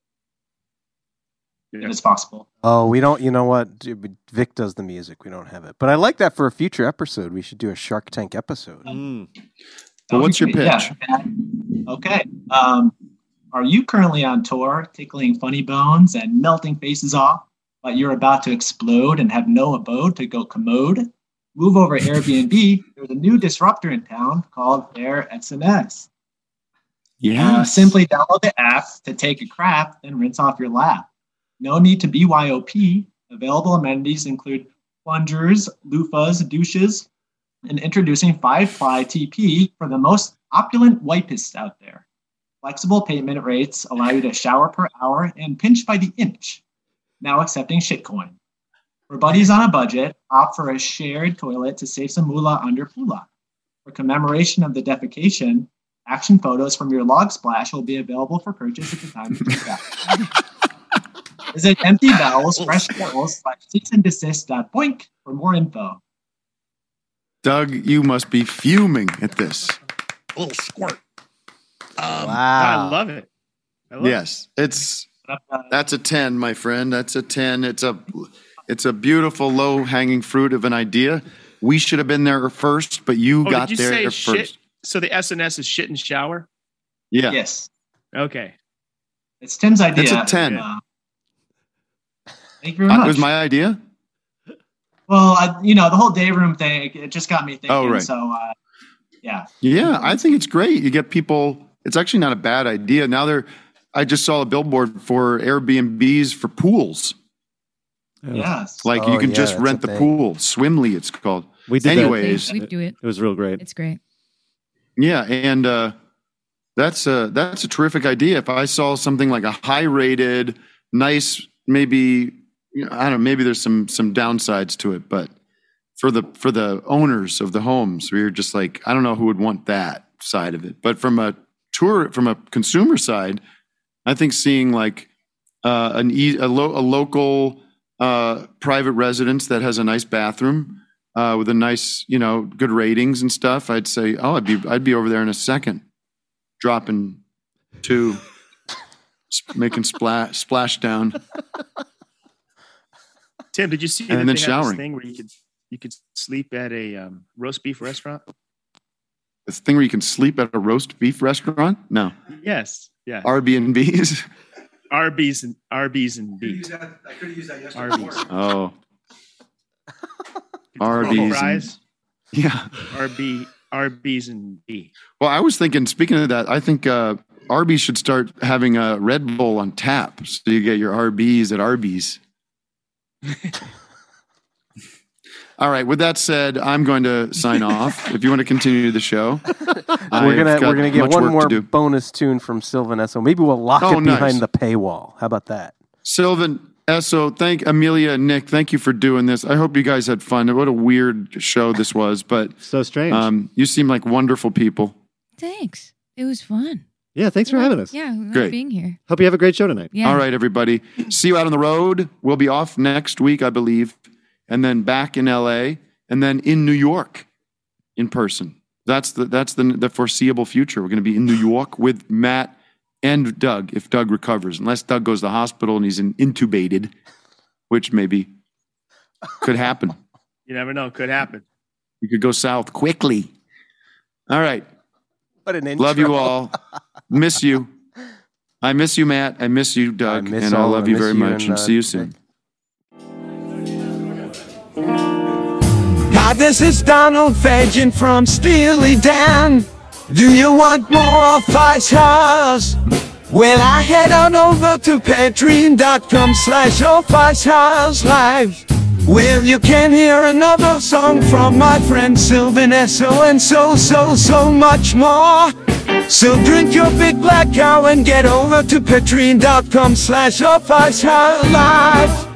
If it's possible. Oh, we don't. You know what? Vic does the music. We don't have it. But I like that for a future episode. We should do a Shark Tank episode. Well, what's your pitch? Yeah. Okay. Are you currently on tour, tickling funny bones and melting faces off, but you're about to explode and have no abode to go commode? Move over Airbnb. There's a new disruptor in town called Air SNS. Yeah. Simply download the app to take a crap, then rinse off your lap. No need to BYOP. Available amenities include plungers, loofahs, douches, and introducing 5-ply TP for the most opulent wipists out there. Flexible payment rates allow you to shower per hour and pinch by the inch. Now accepting shitcoin. For buddies on a budget, opt for a shared toilet to save some moolah under pula. For commemoration of the defecation, action photos from your log splash will be available for purchase at the time you take out. Visit Empty Bowels, Fresh Bowels, /ceaseanddesist.boink for more info. Doug, you must be fuming at this. A little squirt. Wow. I love it. That's a 10, my friend. That's a 10. It's a beautiful low-hanging fruit of an idea. We should have been there first, but you got there first. Shit? So the SNS is shit and shower? Yeah. Yes. Okay. It's Tim's idea. It's a 10. Thank you very much. It was my idea? Well, the whole day room thing, it just got me thinking. Oh, right. So, yeah. Yeah, I think it's great. You get people. It's actually not a bad idea. I just saw a billboard for Airbnbs for pools. Yes. Like you can just rent the pool. Swimly, it's called. We did Anyways, we do it. It was real great. It's great. Yeah, and that's a terrific idea. If I saw something like a high-rated, nice, maybe I don't know, maybe there's some downsides to it, but for the owners of the homes, we're just like, I don't know who would want that side of it. But from a consumer side, I think seeing like a local private residence that has a nice bathroom with a nice, good ratings and stuff, I'd say, I'd be over there in a second, dropping 2, making splash down. Tim, did you see and that then they showering. have this thing where you could sleep at a roast beef restaurant? This thing where you can sleep at a roast beef restaurant? No. Yes. Yeah. Airbnbs. Arby's and beef. I could have used that yesterday. Oh. Arby's. Fries. Yeah. Arby's and beef. Well, I was thinking, speaking of that, I think Arby's should start having a Red Bull on tap, so you get your Arby's at Arby's. All right. With that said, I'm going to sign off. If you want to continue the show, we're gonna get one more bonus tune from Sylvan Esso. Maybe we'll lock it behind the paywall. How about that? Sylvan Esso, thank Amelia and Nick. Thank you for doing this. I hope you guys had fun. What a weird show this was, but so strange. You seem like wonderful people. Thanks. It was fun. Yeah, thanks for having us. Yeah, we Great. love being here. Hope you have a great show tonight. Yeah. All right, everybody. See you out on the road. We'll be off next week, I believe, and then back in LA, and then in New York in person. That's the foreseeable future. We're going to be in New York with Matt and Doug, if Doug recovers, unless Doug goes to the hospital and he's intubated, which maybe could happen. You never know. Could happen. We could go south quickly. All right. What an intro. Love you all. Miss you. I miss you, Matt. I miss you, Doug. And I love you very much. And see you soon. Hi, this is Donald Fagen from Steely Dan. Do you want more of Ice House? Well, I head on over to patreon.com/Ice Live. Well, you can hear another song from my friend Sylvan Esso and so much more. So drink your big black cow and get over to patreon.com/Ice Live.